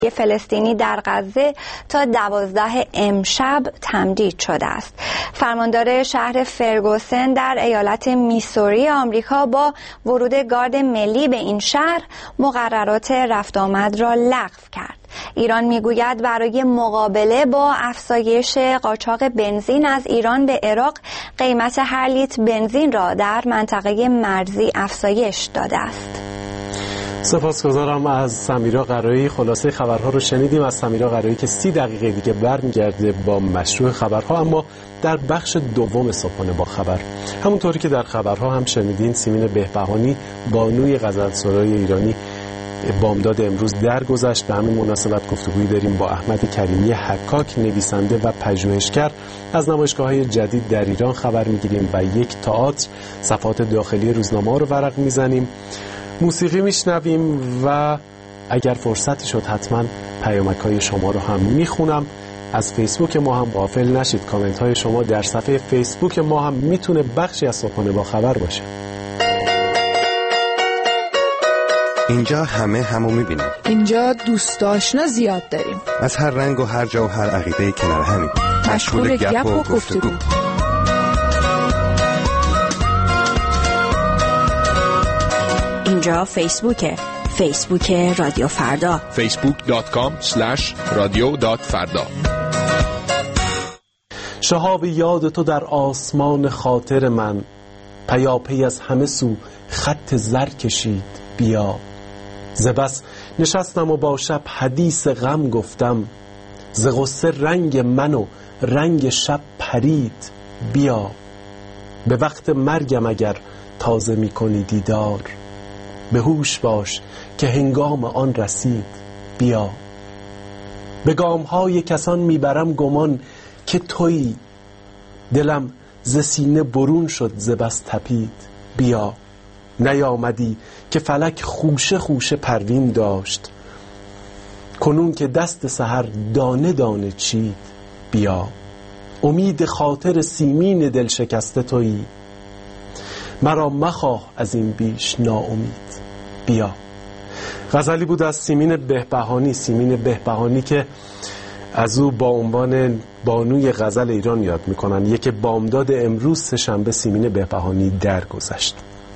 فلسطینی در غزه تا 12 امشب تمدید شده است. فرماندار شهر فرگوسن در ایالت میسوری آمریکا با ورود گارد ملی به این شهر مقررات رفت آمد را لغو کرد. ایران میگوید برای مقابله با افزایش قاچاق بنزین از ایران به عراق قیمت هر لیتر بنزین را در منطقه مرزی افزایش داده است. سپاسگزارم از سمیرا قرایی. خلاصه خبرها رو شنیدیم از سمیرا قرایی که 30 دقیقه دیگه برمیگرده با مشروع خبرها، اما در بخش دوم صبحانه با خبر. همونطوری که در خبرها هم شنیدین، سیمین بهبهانی بانوی غزلسرای ایرانی بامداد امروز درگذشت. به همین مناسبت گفتگویی داریم با احمد کریمی حکاک، نویسنده و پژوهشگر. از نمایشگاه‌های جدید در ایران خبر می‌گیریم و یک تئاتر صفحات داخلی روزنامه رو ورق می‌زنیم. موسیقی میشنویم و اگر فرصتی شد حتما پیامک‌های شما رو هم میخونم. از فیسبوک ما هم غافل نشید، کامنت های شما در صفحه فیسبوک ما هم میتونه بخشی از صبحانه با خبر باشه. اینجا همو میبینیم. اینجا دوست آشنا زیاد داریم، از هر رنگ و هر جا و هر عقیده کنار همیم، مشغول گپ و گفتگو. اینجا فیسبوک رادیو فردا، facebook.com/radio.farda. شهاب یاد تو در آسمان خاطر من، پیاپی از همه سو خط زر کشید بیا. ز بس نشستم و با شب حدیث غم گفتم، ز غصه رنگ من و رنگ شب پرید بیا. به وقت مرگم اگر تازه می کنی دیدار، به هوش باش که هنگام آن رسید بیا. به گام‌های کسان میبرم گمان که تویی، دلم ز سینه برون شد ز بس تپید بیا. نیامدی که فلک خوشه خوشه پروین داشت، کنون که دست سحر دانه دانه چید بیا. امید خاطر سیمین دل شکسته تویی، مرا مخواه از این بیش ناامید بیا. غزلی بود از سیمین بهبهانی. سیمین بهبهانی که از او با عنوان بانوی غزل ایران یاد میکنن. یک بامداد امروز سه‌شنبه سیمین بهبهانی درگذشت.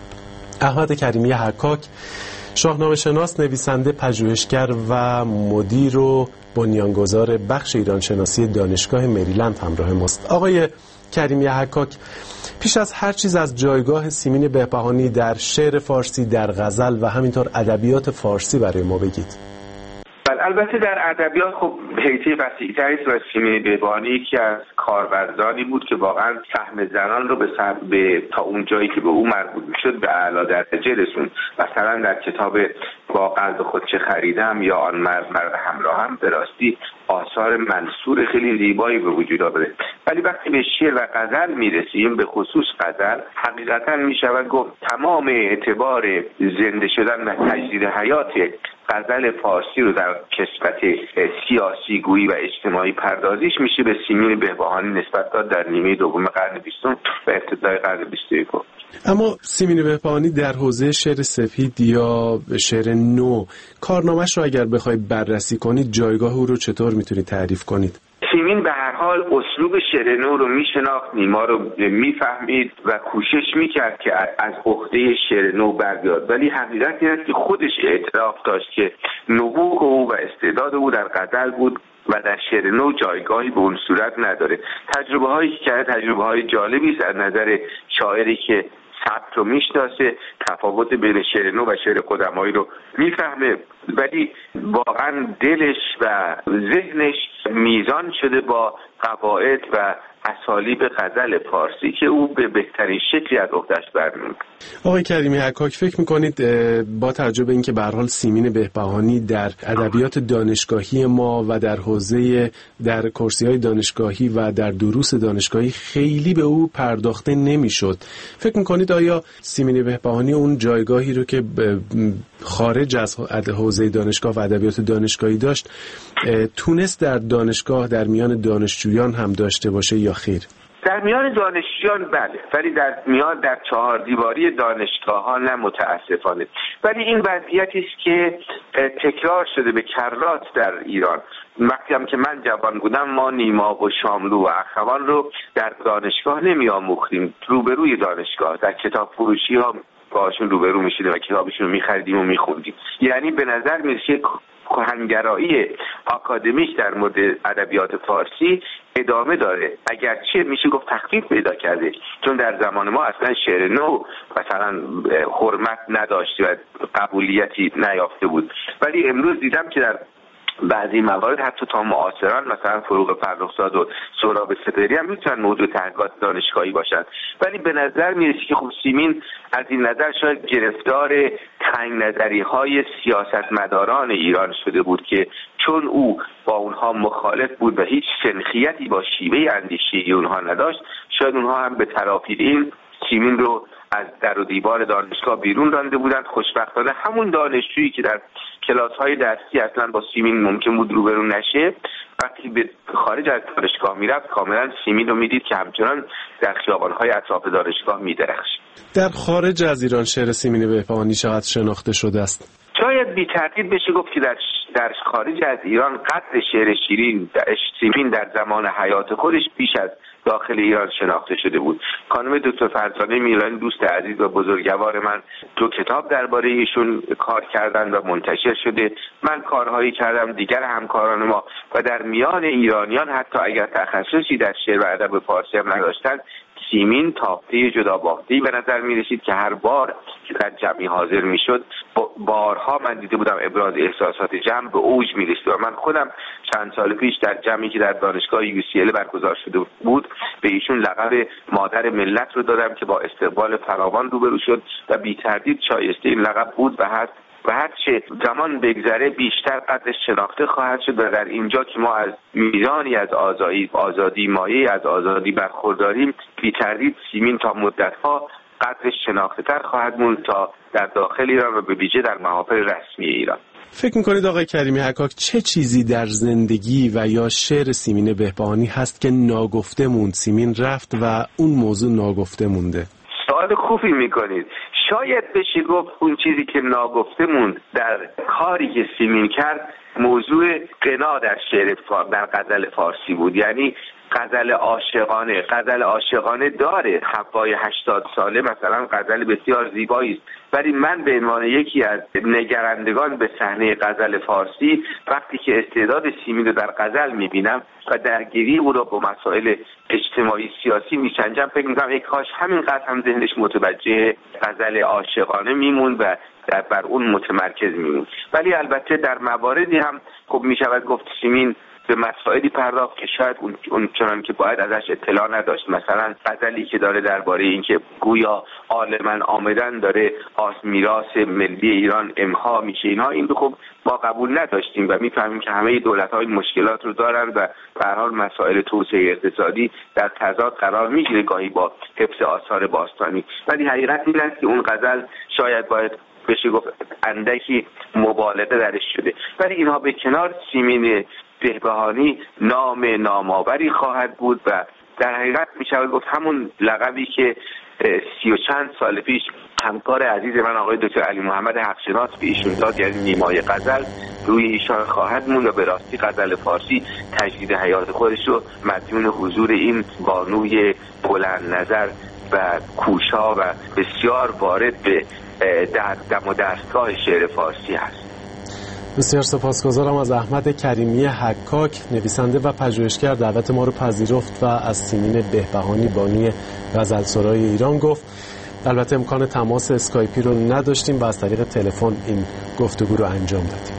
احمد کریمی حکاک، شاهنامه شناس، نویسنده، پژوهشگر و مدیر و بنیانگذار بخش ایران شناسی دانشگاه مریلند همراه ماست. آقای کریمی حکاک، پیش از هر چیز از جایگاه سیمین بهبهانی در شعر فارسی، در غزل و همینطور ادبیات فارسی برای ما بگید. البته در ادبیات خب حیطه وسیع‌تری است و سیمین بهبهانی یکی از کاربردانی بود که واقعا سهم زنان رو به تا اون جایی که به او مربوط میشد به اعلی درجه رسوند. مثلا در کتاب با قلب خود چه خریدم یا آن مرد همراهم به راستی آثار منثور خیلی زیبایی به وجود آورده. ولی وقتی به شعر و غزل میرسیم، به خصوص غزل، حقیقتا میشود گفت تمام اعتبار زنده شدن و تجدید حیات غزل فارسی رو در کسبت سیاسی گویی و اجتماعی پردازیش میشه به سیمین بهبهانی نسبت داد در نیمه دوم قرن 20 و ابتدای قرن 21. اما سیمین بهبهانی در حوزه شعر سفید یا شعر نو، کارنامه‌اش رو اگر بخواید بررسی کنید، جایگاه او رو چطور میتونید تعریف کنید؟ سیمین به هر حال اسلوب شعر نو رو میشناخت، نیما رو میفهمید و کوشش میکرد که از عهده شعر نو بر بیاد، ولی حقیقت این است که خودش اعتراف داشت که نبوغ او و استعداد او در غزل بود و در شعر نو جایگاهی به اون صورت نداره. تجربه هایی که کرده تجربه های جالبی است از نظر شاعری که سبک رو میشناسه، تفاوت بین شعر نو و شعر قدمایی رو میفهمه، ولی واقعا دلش و ذهنش میزان شده با قواعد و اسالیب غزل فارسی که او به بهترین شکلی از عهده‌اش برمی‌آید. آقای کریمی حکاک، فکر می‌کنید با توجه به اینکه به هر حال سیمین بهبهانی در ادبیات دانشگاهی ما و در حوزه در کورسی‌های دانشگاهی و در دروس دانشگاهی خیلی به او پرداخته نمی‌شد، فکر می‌کنید آیا سیمین بهبهانی اون جایگاهی رو که خارج از حوزه دانشگاه و ادبیات دانشگاهی داشت تونست در دانشگاه در میان دانشجویان هم داشته باشه یا خیر؟ در میان دانشجویان بله، ولی در چهار دیواری دانشگاه ها نه متاسفانه. ولی این وضعیتی است که تکرار شده به کرات در ایران. وقتی هم که من جوان بودم ما نیما و شاملو و اخوان رو در دانشگاه نمی آموختیم، روبروی دانشگاه در کتاب فروشی ها باشون روبرو میشدیم و کتابشون رو میخریدیم و میخوندیم. یعنی به نظر میرسه کهنگرایی آکادمیک در مورد ادبیات فارسی ادامه داره، اگرچه میشه گفت تخفیف پیدا کرده، چون در زمان ما اصلا شعر نو مثلا حرمت نداشت و قبولیتی نیافته بود. ولی امروز دیدم که در بعضی موارد حتی تا معاصران مثلا فروغ فرخزاد و سهراب سپهری هم میتونن موضوع تحقیقات دانشگاهی باشن. ولی به نظر میرسه که خب سیمین از این نظر شاید گرفتار تنگ نظری های سیاستمداران ایران شده بود که چون او با اونها مخالف بود و هیچ سنخیتی با شیوه اندیشی اونها نداشت، شاید اونها هم به ترافیل این سیمین رو از در و دیوار دانشگاه بیرون رانده بودند. خوشبختانه همون دانشجویی که در کلاس‌های درسی اصلا با سیمین ممکن بود روبرو نشه، وقتی به خارج از دانشگاه میرفت کاملا سیمین رو میدید که همچنان در خیابان‌های اطراف دانشگاه میدرخشید. در خارج از ایران شعر سیمین بهبهانی چقدر شناخته شده است؟ شاید بی تردید بشه گفت که در خارج از ایران قدر شعر سیمین در زمان حیات خودش بیش از داخل ایران شناخته شده بود. خانم دکتر فرزانه میرانی دوست عزیز و بزرگوار من 2 کتاب درباره ایشون کار کردن و منتشر شده. من کارهایی کردم، دیگر همکاران ما و در میان ایرانیان حتی اگر تخصصی در شعر و ادب فارسی هم نداشتند، سیمین تافته جدا بافته‌ای به نظر می رسید که هر بار که در جمعی حاضر می شد بارها من دیده بودم ابراز احساسات جمع به اوج می رسید. و من خودم چند سال پیش در جمعی که در دانشگاه UCL برگزار شده بود به ایشون لقب مادر ملت رو دادم که با استقبال فراوان روبرو شد و بی تردید شایسته این لقب بود و هر چه زمان بگذره بیشتر قدرش شناخته خواهد شد. و در اینجا که ما از میزانی از آزادی مایه از آزادی برخورداریم، بی تردید سیمین تا مدت‌ها قدرش شناخته تر خواهد موند تا در داخل ایران و به ویژه در محافل رسمی ایران. فکر می‌کنید آقای کریمی حکاک چه چیزی در زندگی و یا شعر سیمین بهبهانی هست که ناگفته موند؟ سیمین رفت و اون موضوع ناگفته مونده. سوال خوبی میکنید. شاید بشه گفت اون چیزی که ناگفته موند در کاری که سیمین کرد موضوع غنا در شعر در غزل فارسی بود. یعنی غزل عاشقانه داره. حوای 80 ساله مثلا غزل بسیار زیبایی است، ولی من به عنوان یکی از نگرندگان به صحنه غزل فارسی وقتی که استعداد سیمین رو در غزل میبینم و درگیری او را با مسائل اجتماعی سیاسی میسنجم، فکر میکنم یک کاش همینقدر هم ذهنش متوجه غزل عاشقانه میموند و بر اون متمرکز میموند. ولی البته در مواردی هم خب میشود گفت سیمین به مسائلی پرداخت که شاید اون چنان که باید ازش اطلاع نداشت. مثلا غزلی که داره درباره اینکه گویا عالمن آمدن داره میراث ملی ایران امها میشه، این رو خب ما قبول نداشتیم و میفهمیم که همه دولت‌ها این مشکلات رو دارن و به هر حال مسائل توسعه اقتصادی در تضاد قرار میگیره گاهی با حفظ آثار باستانی. ولی حقیقت این است که اون غزل شاید باید بشه گفت اندکی مبالغه درش شده. ولی اینها به کنار، سیمین بهبهانی نام نامآوری خواهد بود و در حقیقت میشه گفت همون لقبی که 30 و چند سال پیش همکار عزیز من آقای دکتر علی محمد حقشناس به ایشون داد، یعنی نیمای غزل، روی ایشان خواهد موند و به راستی غزل فارسی تجدید حیات خودش رو مدیون حضور این بانوی بلند نظر و کوشا و بسیار وارد به دم و دستگاه شعر فارسی هست. بسیار سپاسگزارم از احمد کریمی حکاک، نویسنده و پژوهشگر، دعوت ما رو پذیرفت و از سیمین بهبهانی بانی غزلسرای ایران گفت. البته امکان تماس اسکایپی رو نداشتیم و از طریق تلفن این گفتگو رو انجام دادیم.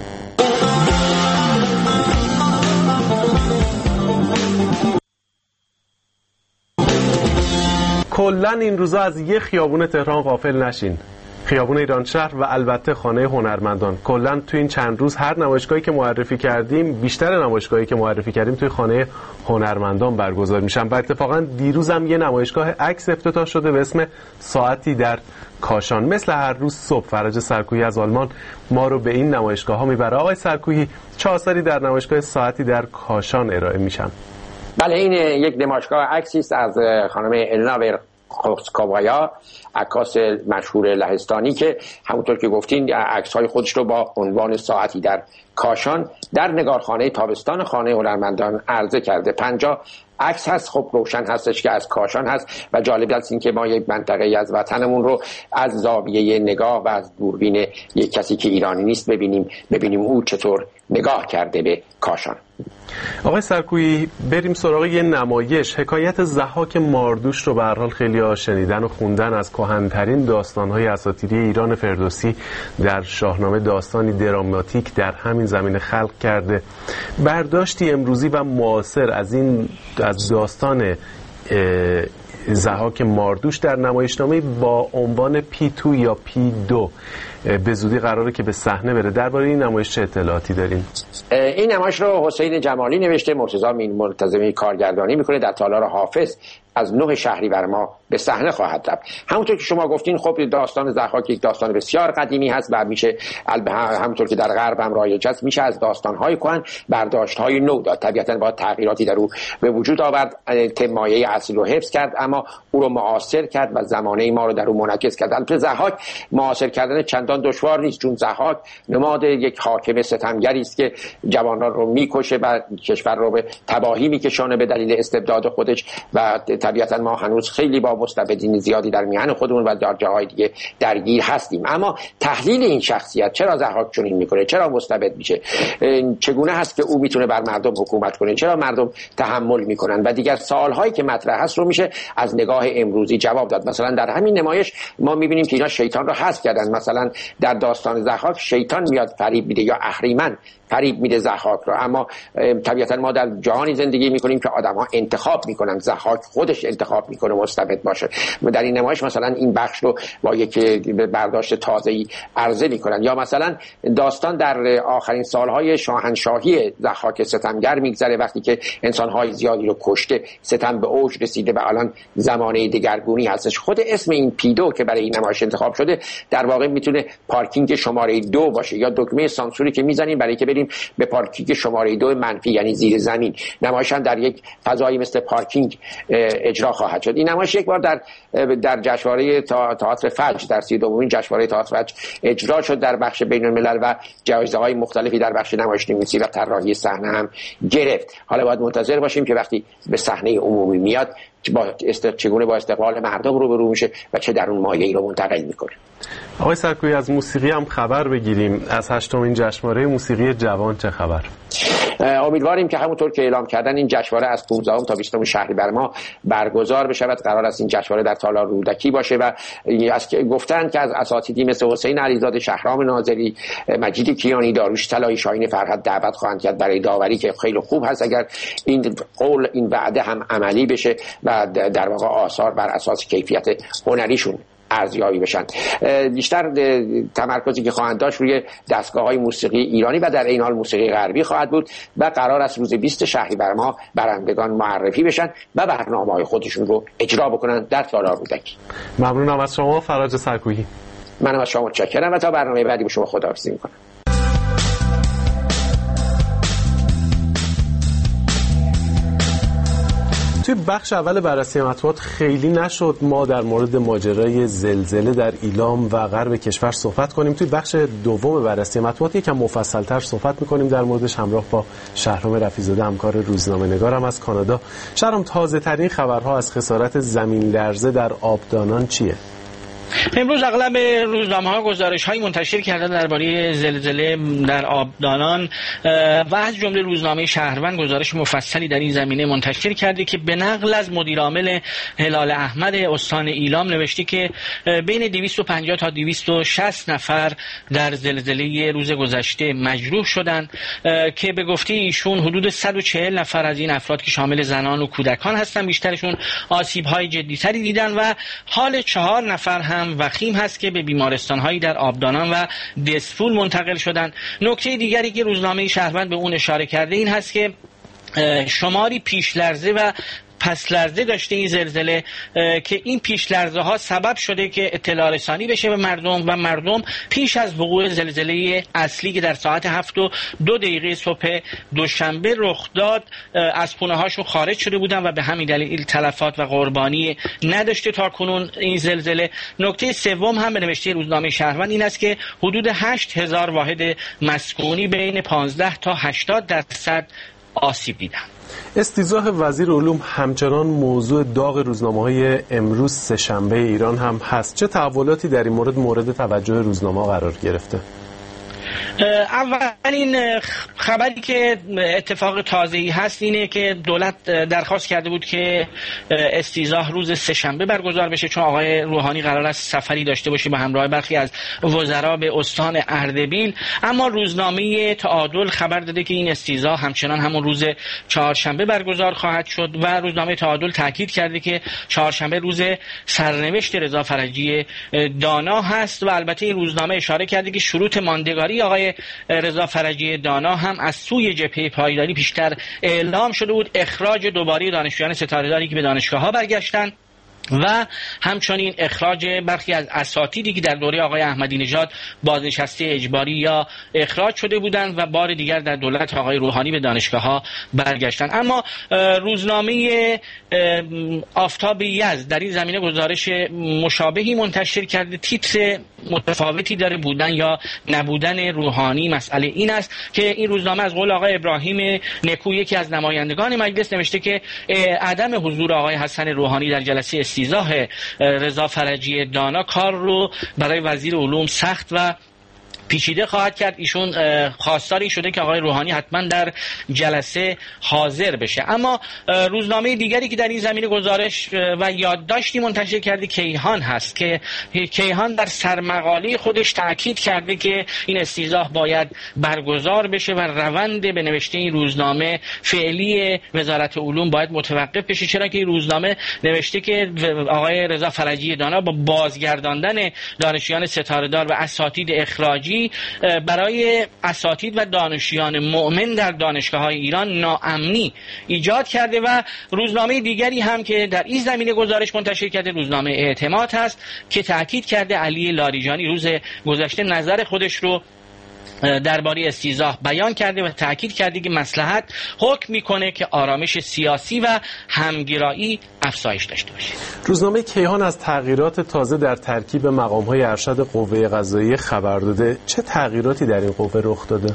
کلاً این روزا از یه خیابون تهران غافل نشین. خیابون ایران شهر و البته خانه هنرمندان. کلاً تو این چند روز هر نمایشگاهی که معرفی کردیم، بیشتر نمایشگاهی که معرفی کردیم توی خانه هنرمندان برگزار میشن. و اتفاقاً دیروز هم یه نمایشگاه عکس افتتاح شده به اسم ساعتی در کاشان. مثل هر روز صبح فرج سرکویی از آلمان ما رو به این نمایشگاه ها میبره. آقای سرکویی، چه آثاری در نمایشگاه ساعتی در کاشان ارائه میشن؟ بله، این یک نمایشگاه عکسی است از خانم الینا ورخوفسکایا، عکاس مشهور لهستانی که همونطور که گفتین عکس‌های خودش رو با عنوان ساعتی در کاشان در نگارخانه تابستان خانه هنرمندان عرضه کرده. 50 عکس هست. خب روشن هستش که از کاشان هست و جالب است این که ما یک منطقه از وطنمون رو از زاویه نگاه و از دوربین یک کسی که ایرانی نیست ببینیم او چطور نگاه کرده به کاشان. آقای سرکویی، بریم سراغ یه نمایش. حکایت ضحاک ماردوش رو به هر حال خیلی‌ها شنیدن و خوندن. از کهن‌ترین داستان‌های اساطیری ایران فردوسی در شاهنامه داستانی دراماتیک در همین زمینه خلق کرده. برداشتی امروزی و معاصر از داستان ضحاک ماردوش در نمایشنامه با عنوان P2 یا P2 به زودی قراره که به صحنه بره. درباره این نمایش چه اطلاعاتی دارین؟ این نمایش رو حسین جمالی نوشته، مرتضی منتظمی کارگردانی میکنه. در تالار حافظ از 9 شهریور ماه به صحنه خواهد رفت. همونطور که شما گفتین خب داستان ضحاک یک داستان بسیار قدیمی هست و میشه همونطور که در غرب هم رایج است میشه از داستان‌های کهن برداشت‌های نو داد. طبیعتاً با تغییراتی در او به وجود آورد، مایه اصلی رو حفظ کرد اما او رو معاصر کرد و زمانه ما رو در او منعکس کرد. البته ضحاک معاصر کردن چندان دشوار نیست، چون ضحاک نماد یک حاکم ستمگری است که جوانان رو میکشه و کشور رو به تباهی میکشونه به دلیل استبداد خودش و طبیعتاً ما هنوز خیلی با مستبدین زیادی در میهن خودمون و در جاهای دیگه درگیر هستیم. اما تحلیل این شخصیت، چرا ضحاک چنین میکنه، چرا مستبد میشه، چگونه هست که او میتونه بر مردم حکومت کنه، چرا مردم تحمل میکنن و دیگر سوالهایی که مطرح هست رو میشه از نگاه امروزی جواب داد. مثلا در همین نمایش ما میبینیم که اینا شیطان رو حذف کردن. مثلا در داستان ضحاک شیطان میاد فریب میده یا اهریمن فریب میده ضحاک رو، اما طبیعتا ما در جهانی زندگی میکنیم که آدم‌ها انتخاب میکنن، ضحاک خودش انتخاب میکنه مستبد باشه. در این نمایش مثلا این بخش رو با یک برداشت تازه‌ای عرضه میکنن. یا مثلا داستان در آخرین سالهای شاهنشاهی ضحاک ستمگر میگذره، وقتی که انسان‌های زیادی رو کشته، ستم به اوج رسیده و الان زمانه دگرگونی هستش. خود اسم این پیدو که برای این نمایش انتخاب شده در واقع میتونه پارکینگ شماره 2 باشه یا دکمه سانسوری که میزنیم برای که بریم به پارکینگ شماره 2 منفی یعنی زیر زمین. نمایش هم در یک فضایی مثل پارکینگ اجرا خواهد شد. این نمایش یک بار در جشنواره تئاتر فجر در 32مین جشنواره تئاتر فجر اجرا شد در بخش بین‌الملل و جایزه‌های مختلفی در بخش نمایشنویسی و طراحی صحنه هم گرفت. حالا باید منتظر باشیم که وقتی به صحنه عمومی میاد چگونه با استقبال مردم روبرو میشه و چه در اون مایه‌ای رو منتقل میکنه. آقای سرکویی، از موسیقی هم خبر بگیریم. از 8مین جشنواره موسیقی جوان چه خبر؟ امیدواریم که همونطور که اعلام کردن این جشنواره از 15 تا 20 شهریور ماه برگزار بشود. قرار است این جشنواره در تالار رودکی باشه و از گفتن که از اساتیدی مثل حسین علیزاده، شهرام ناظری، مجید کیانی، داریوش طلایی، شاهین فرهاد دعوت خواهند کرد برای داوری که خیلی خوب هست اگر این قول این وعده هم عملی بشه و در واقع آثار بر اساس کیفیت هنریشون ارزیابی بشن. بیشتر تمرکزی که خواهند داشت روی دستگاه‌های موسیقی ایرانی و در این حال موسیقی غربی خواهد بود و قرار است روز 20 شهریور ماه برندگان معرفی بشن و برنامه‌های خودشون رو اجرا بکنن در تالار رودکی. ممنونم از شما فراج سرکویی. منم از شما متشکرم و تا برنامه بعدی با شما خداحافظی می‌کنم. توی بخش اول بررسی مطبوعات خیلی نشد ما در مورد ماجرای زلزله در ایلام و غرب کشور صحبت کنیم. توی بخش دوم بررسی مطبوعات یکم مفصل‌تر صحبت می‌کنیم در موردش همراه با شهرام رفیع‌زاده، همکار روزنامه‌نگارم از کانادا. شهرام، تازه‌ترین خبرها از خسارت زمین لرزه در آبدانان چیه؟ امروز اغلب روزنامه‌ها گزارش‌های منتشر کردن درباره زلزله در آبدانان و از جمله روزنامه شهروند گزارش مفصلی در این زمینه منتشر کرده که به نقل از مدیرعامل هلال احمد استان ایلام نوشته که بین 250 تا 260 نفر در زلزله روز گذشته مجروح شدند که به گفته ایشون حدود 140 نفر از این افراد که شامل زنان و کودکان هستند بیشترشون آسیب‌های جدی‌تری دیدن و حال 4 نفر هم وخیم هست که به بیمارستان‌هایی در آبدانان و دسفول منتقل شدند. نکته دیگری که روزنامه شهروند به اون اشاره کرده این هست که شماری پیش لرزه و پس لرزه داشته این زلزله که این پیش لرزه ها سبب شده که اطلاع رسانی بشه به مردم و مردم پیش از وقوع زلزله اصلی که در ساعت 7:02 صبح دوشنبه رخ داد از خونه هاشون خارج شده بودن و به همین دلیل تلفات و قربانی نداشته تا کنون این زلزله. نکته سوم هم به نوشته روزنامه شهروند این است که حدود 8000 واحد مسکونی بین 15 تا 80% آسیب دیدن. استیضاح وزیر علوم همچنان موضوع داغ روزنامه‌های امروز سه‌شنبه ایران هم هست. چه تحولاتی در این مورد توجه روزنامه قرار گرفته؟ اولین خبری که اتفاق تازه‌ای هست اینه که دولت درخواست کرده بود که استیضاح روز سه‌شنبه برگزار بشه، چون آقای روحانی قرار است سفری داشته باشه به همراه برخی از وزرا به استان اردبیل. اما روزنامه تعادل خبر داده که این استیضاح همچنان همون روز چهارشنبه برگزار خواهد شد و روزنامه تعادل تاکید کرده که چهارشنبه روز سرنوشت رضا فرجی دانا هست و البته این روزنامه اشاره کرده که شروط ماندگاری آقای رضا فرجی دانا هم از سوی جبهه پایداری پیشتر اعلام شده بود، اخراج دوباره دانشجویان ستاره‌داری که به دانشگاه‌ها برگشتن و همچنین اخراج برخی از اساتیدی که در دوره آقای احمدی نژاد بازنشسته اجباری یا اخراج شده بودند و بار دیگر در دولت آقای روحانی به دانشگاه‌ها برگشتند. اما روزنامه آفتاب یزد در این زمینه گزارش مشابهی منتشر کرده. تیتر متفاوتی داره، بودن یا نبودن روحانی. مسئله این است که این روزنامه از قول آقای ابراهیم نکو یکی از نمایندگان مجلس نوشته که عدم حضور آقای حسن روحانی در جلسه استیضاح رضا فرجی دانا کار رو برای وزیر علوم سخت و پیچیده خواهد کرد. ایشون خواستاری شده که آقای روحانی حتما در جلسه حاضر بشه. اما روزنامه دیگری که در این زمینه گزارش و یادداشتی منتشر کرده کیهان هست که کیهان در سرمقاله خودش تاکید کرده که این استیضاح باید برگزار بشه و روند به نوشته این روزنامه فعلی وزارت علوم باید متوقف بشه، چرا که این روزنامه نوشته که آقای رضا فرجی دانا با بازگرداندن دانشجویان ستاره‌دار و اساتید اخراجی برای اساتید و دانشجویان مؤمن در دانشگاه‌های ایران ناامنی ایجاد کرده. و روزنامه دیگری هم که در این زمینه گزارش منتشر کرده روزنامه اعتماد هست که تاکید کرده علی لاریجانی روز گذشته نظر خودش رو درباره استیضاح بیان کرده و تاکید کرده که مصلحت حکم میکنه که آرامش سیاسی و همگرایی افزایش داشته باشه. روزنامه کیهان از تغییرات تازه در ترکیب مقام‌های ارشد قوه قضاییه خبر داده. چه تغییراتی در این قوه رخ داده؟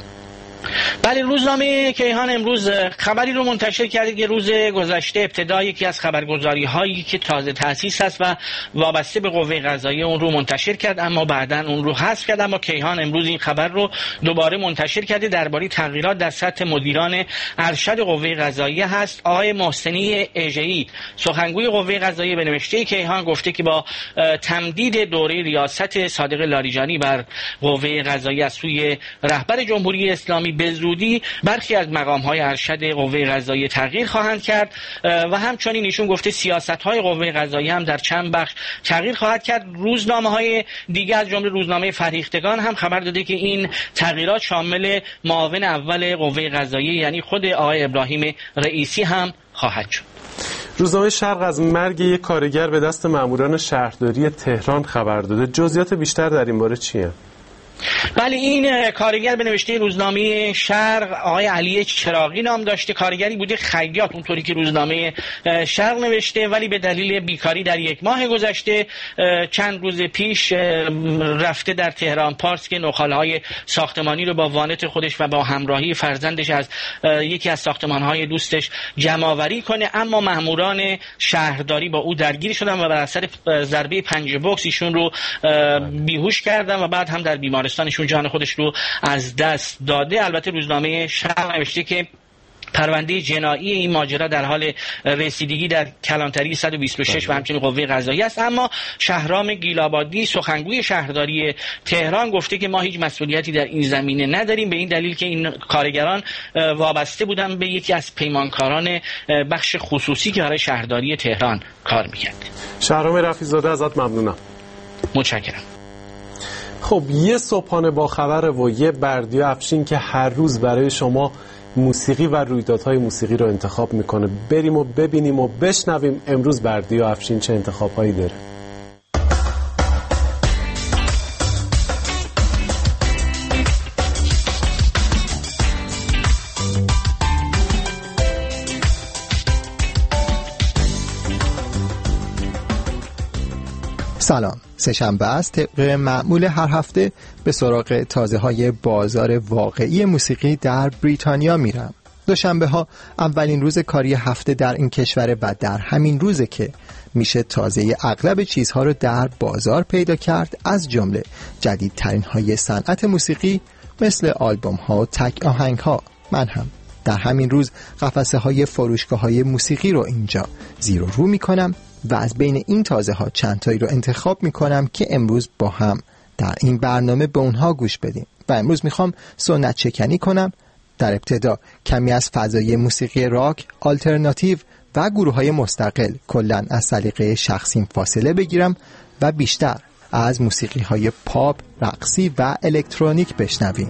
بله، روزنامه کیهان امروز خبری رو منتشر کرده که روز گذشته ابتدا یکی از خبرگزاری هایی که تازه تأسیس است و وابسته به قوه قضاییه اون رو منتشر کرد، اما بعداً اون رو حذف کرد. اما کیهان امروز این خبر رو دوباره منتشر کرده درباره تغییرات در سطح مدیران ارشد قوه قضاییه هست. آقای محسنی اژه‌ای سخنگوی قوه قضاییه به نوشته کیهان گفته که با تمدید دوره ریاست صادق لاریجانی بر قوه قضاییه از سوی رهبر جمهوری اسلامی به زودی برخی از مقام‌های ارشد قوه قضاییه تغییر خواهند کرد و همچنین ایشون گفته سیاست‌های قوه قضاییه هم در چند بخش تغییر خواهد کرد. روزنامه‌های دیگر از جمله روزنامه فرهیختگان هم خبر داده که این تغییرات شامل معاون اول قوه قضاییه یعنی خود آقای ابراهیم رئیسی هم خواهد شد. روزنامه شرق از مرگ یک کارگر به دست ماموران شهرداری تهران خبر داده. جزئیات بیشتر در این باره چیه؟ بله، این کارگر به نوشته روزنامه شرق آقای علی چراغی نام داشته. کارگری بوده خیاط، اونطوری که روزنامه شرق نوشته، ولی به دلیل بیکاری در یک ماه گذشته چند روز پیش رفته در تهران پارس که نخاله‌های ساختمانی رو با وانت خودش و با همراهی فرزندش از یکی از ساختمان‌های دوستش جمع‌آوری کنه. اما ماموران شهرداری با او درگیر شدن و بر اثر ضربه پنجه بوکس ایشون رو بیهوش کردن و بعد هم در بیمارستانشون جان خودش رو از دست داده. البته روزنامه شرق نوشته که پرونده جنایی این ماجرا در حال رسیدگی در کلانتری 126 و همچنین قوه قضاییه است. اما شهرام گیلابادی سخنگوی شهرداری تهران گفته که ما هیچ مسئولیتی در این زمینه نداریم، به این دلیل که این کارگران وابسته بودن به یکی از پیمانکاران بخش خصوصی که برای شهرداری تهران کار می‌کرد. شهرام رفیع‌زاده ازت ممنونم. متشکرم. خب، یه صبحانه با خبر و یه بردیا افشین که هر روز برای شما موسیقی و رویدادهای موسیقی رو انتخاب میکنه. بریم و ببینیم و بشنویم امروز بردیا افشین چه انتخابهایی داره. سلام، سه‌شنبه است. طبق معمول هر هفته به سراغ تازه‌های بازار واقعی موسیقی در بریتانیا میرم. دوشنبه ها اولین روز کاری هفته در این کشور و در همین روزه که میشه تازه اغلب چیزها رو در بازار پیدا کرد، از جمله جدیدترین های صنعت موسیقی مثل آلبوم ها و تک آهنگ ها. من هم در همین روز قفسه های فروشگاه های موسیقی رو اینجا زیر و رو میکنم و از بین این تازه ها چند تایی رو انتخاب میکنم که امروز با هم در این برنامه به اونها گوش بدیم. و امروز میخوام سنت شکنی کنم. در ابتدا کمی از فضای موسیقی راک، آلترناتیو و گروه های مستقل کلن از سلیقه شخصیم فاصله بگیرم و بیشتر از موسیقی های پاپ، رقصی و الکترونیک بشنویم.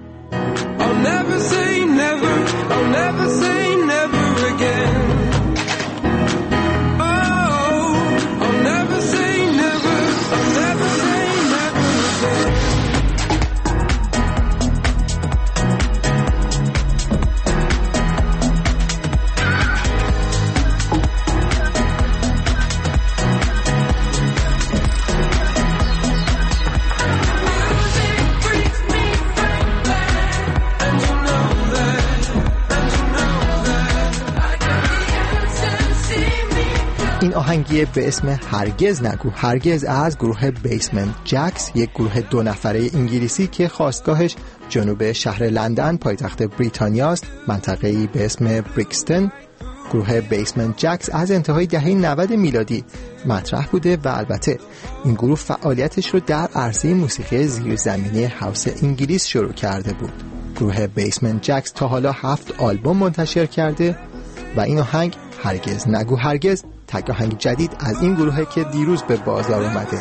این آهنگی به اسم هرگز نگو هرگز از گروه بیسمنت جکس، یک گروه 2 نفره انگلیسی که خاستگاهش جنوب شهر لندن پایتخت بریتانیاست، منطقه‌ای به اسم بریکستون. گروه بیسمنت جکس از انتهای دهه 90 میلادی مطرح بوده و البته این گروه فعالیتش رو در عرصه موسیقی زیرزمینی هاوس انگلیس شروع کرده بود. گروه بیسمنت جکس تا حالا 7 آلبوم منتشر کرده و این آهنگ هرگز نگو هرگز تک آهنگ جدید از این گروهه که دیروز به بازار اومده.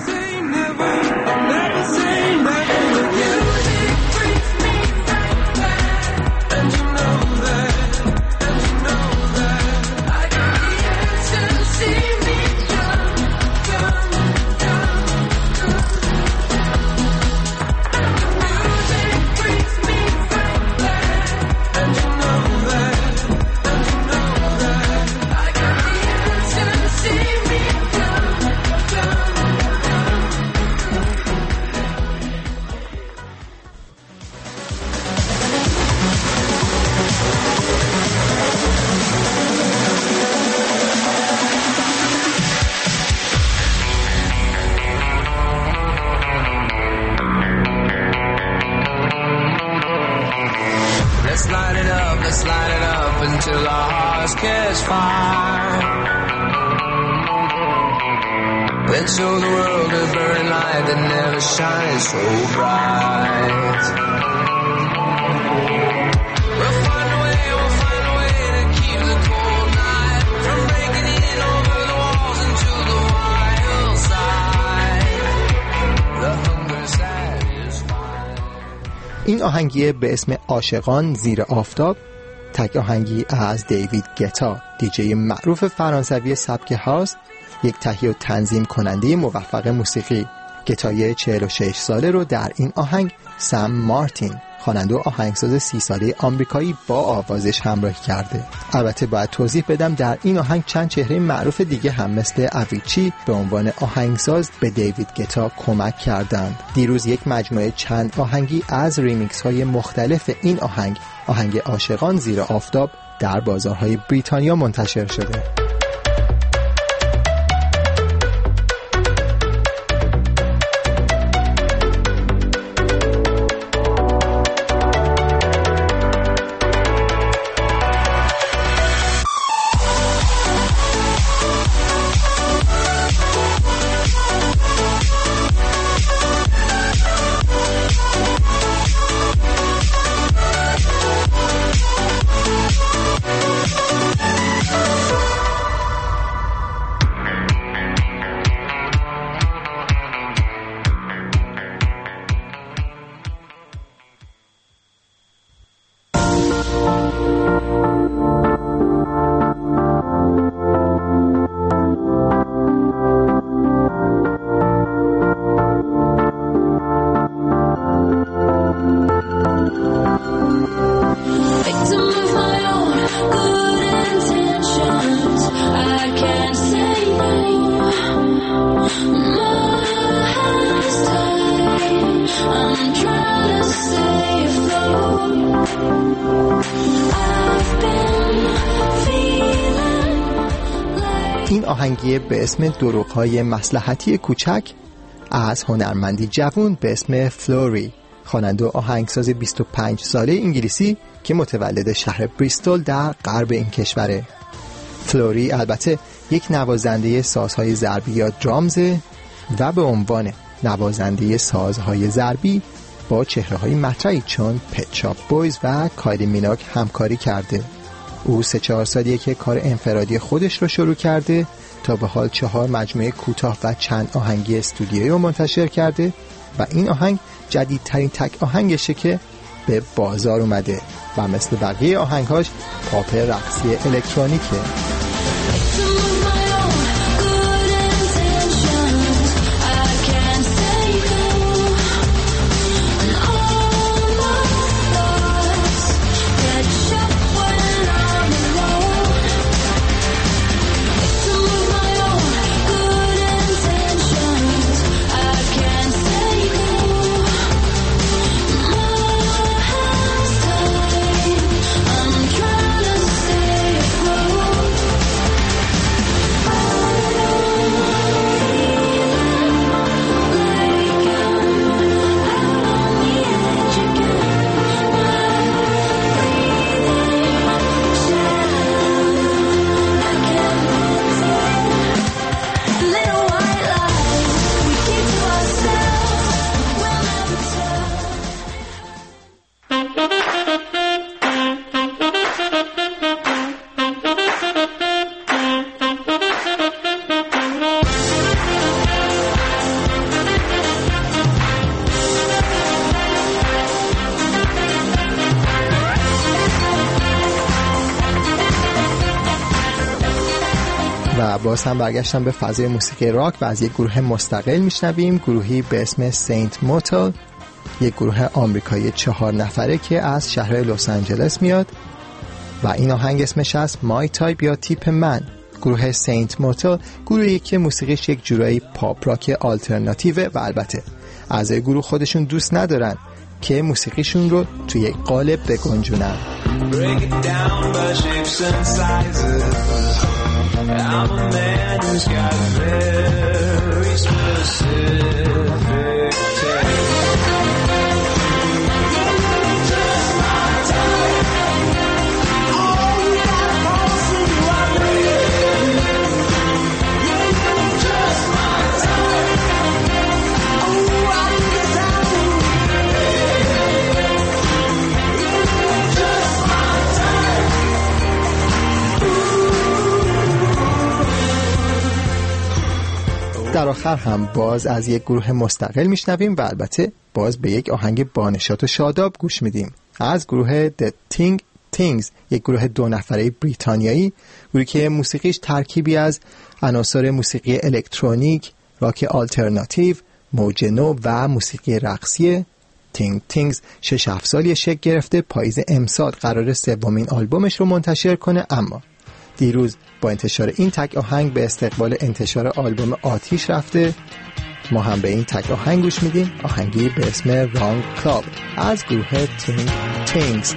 این آهنگی به اسم عاشقان زیر آفتاب، تک آهنگی از دیوید گتا، دیجی معروف فرانسوی سبک هاوس، یک تهیه و تنظیم کننده موفق موسیقی. گتای 46 ساله رو در این آهنگ سم مارتین، خواننده و آهنگساز 30 ساله آمریکایی، با آوازش همراهی کرده. البته باید توضیح بدم در این آهنگ چند چهره معروف دیگه هم مثل اویچی به عنوان آهنگساز به دیوید گتا کمک کردند. دیروز یک مجموعه چند آهنگی از ریمیکس های مختلف این آهنگ عاشقان زیر آفتاب در بازارهای بریتانیا منتشر شده. این آهنگی به اسم دروغ‌های مصلحتی کوچک از هنرمندی جوان به اسم فلوری، خواننده و آهنگساز 25 ساله انگلیسی که متولد شهر بریستول در غرب این کشوره. فلوری البته یک نوازنده سازهای ضربی یا درامزه و به عنوان نوازنده سازهای ضربی با چهره‌های مطرحی چون پت شاپ بویز و کایلی مینوگ همکاری کرده. او 3-4 سالیه که کار انفرادی خودش رو شروع کرده، تا به حال 4 مجموعه کوتاه و چند آهنگی استودیویی رو منتشر کرده و این آهنگ جدیدترین تک آهنگشه که به بازار اومده و مثل بقیه آهنگاش پاپ رقصی الکترونیکه. و باز هم برگشتم به فضای موسیقی راک و از یک گروه مستقل میشنویم، گروهی به اسم سینت موتل، یک گروه آمریکایی 4 نفره که از شهر لس آنجلس میاد و این آهنگ اسمش از مای تایپ یا تیپ من. گروه سینت موتل گروهی که موسیقیش یک جورایی پاپ راک آلترناتیوه و البته اعضای گروه خودشون دوست ندارن که موسیقیشون رو توی یک قالب بگنجونن. I'm a man who's got a very specific taste. Just my type. Oh, you got a pulse and you are real. Just my type. Oh, I need a sound. Just my type. در آخر هم باز از یک گروه مستقل میشنویم و البته باز به یک آهنگ بانشات و شاداب گوش میدیم از گروه The Things، یک گروه 2 نفره بریتانیایی، گروهی که موسیقیش ترکیبی از عناصر موسیقی الکترونیک، راک آلترناتیو، موج نو و موسیقی رقصیه. Things 6-7 سالی شکل گرفته، پاییز امسال قرار 3مین آلبومش رو منتشر کنه، اما دیروز با انتشار این تک آهنگ به استقبال انتشار آلبوم آتیش رفته. ما هم به این تک آهنگ گوش میدیم، آهنگی به اسم Wrong Club از گروه Things.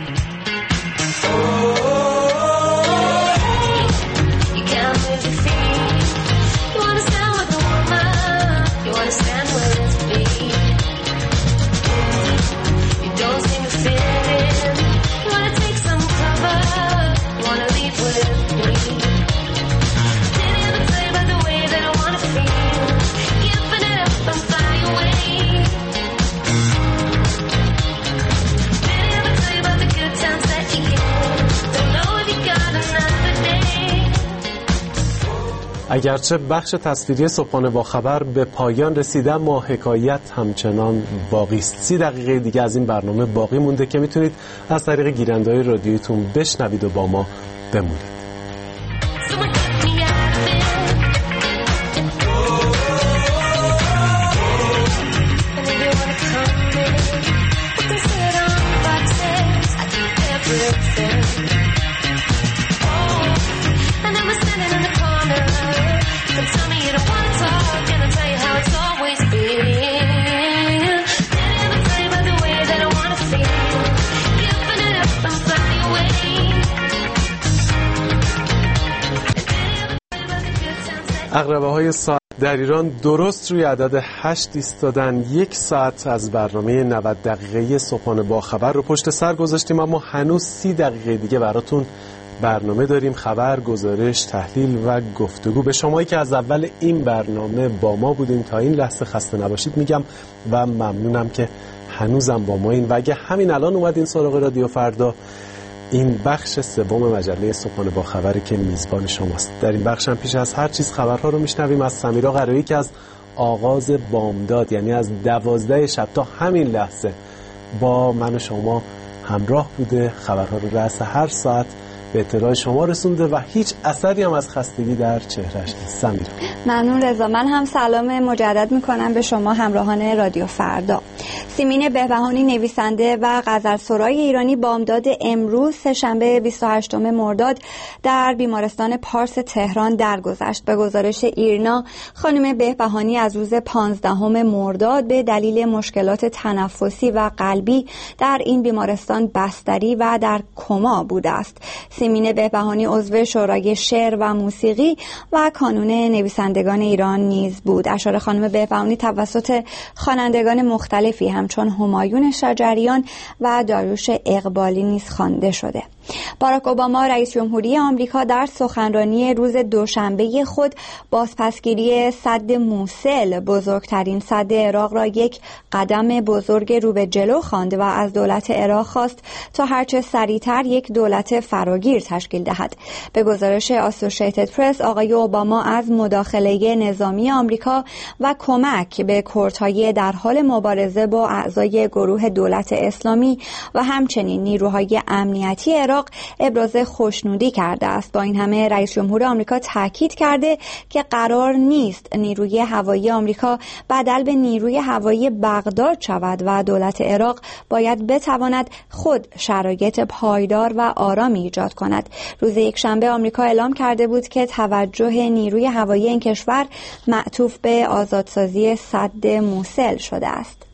اگرچه بخش تصویری صبحانه با خبر به پایان رسیده، اما حکایت همچنان باقی است. 30 دقیقه دیگه از این برنامه باقی مونده که میتونید از طریق گیرنده‌های رادیویتون بشنوید و با ما بمونید. عقربه‌های ساعت در ایران درست روی عدد 8 ایستادن. 1 ساعت از برنامه 90 دقیقه صبحانه با خبر رو پشت سر گذاشتیم، اما هنوز 30 دقیقه دیگه براتون برنامه داریم. خبر، گزارش، تحلیل و گفتگو. به شمایی که از اول این برنامه با ما بودین تا این لحظه خسته نباشید میگم و ممنونم که هنوزم با ما این و اگه همین الان اومدین سراغ رادیو فردا، این بخش سوم مجله صبحانه با خبری که میزبان شماست. در این بخش هم پیش از هر چیز خبرها رو میشنویم از سمیرا قرایی که از آغاز بامداد، یعنی از 12 شب تا همین لحظه با من و شما همراه بوده، خبرها رو رأس هر ساعت به اطلاع شما رسونده و هیچ اثری هم از خستگی در چهرهش نیست. سمیرا ممنون رضا. من هم سلام مجدد میکنم به شما همراهان رادیو فردا. سیمین بهبهانی نویسنده و غزلسرای ایرانی بامداد امروز سه‌شنبه 28 مرداد در بیمارستان پارس تهران درگذشت. به گزارش ایرنا خانم بهبهانی از روز 15 مرداد به دلیل مشکلات تنفسی و قلبی در این بیمارستان بستری و در کما بوده است. سیمین بهبهانی عضو شورای شعر و موسیقی و کانون نویسندگان ایران نیز بود. اشعار خانم بهبهانی توسط خوانندگان مختلفی همچون همایون شجریان و داریوش اقبالی نیز خوانده شده. باراک اوباما رئیس جمهوری آمریکا در سخنرانی روز دوشنبه خود بازپسگیری سد موسل، بزرگترین سد عراق را یک قدم بزرگ رو به جلو خواند و از دولت عراق خواست تا هرچه سریعتر یک دولت فراگیر تشکیل دهد. به گزارش آسوشیتد پرس، آقای اوباما از مداخله نظامی آمریکا و کمک به کردهای در حال مبارزه با اعضای گروه دولت اسلامی و همچنین نیروهای امنیتی عراق ابراز خوشنودی کرده است. با این همه رئیس جمهور آمریکا تاکید کرده که قرار نیست نیروی هوایی آمریکا بدل به نیروی هوایی بغداد شود و دولت عراق باید بتواند خود شرایط پایدار و آرامی ایجاد کند. روز یکشنبه آمریکا اعلام کرده بود که توجه نیروی هوایی این کشور معطوف به آزادسازی سد موسل شده است.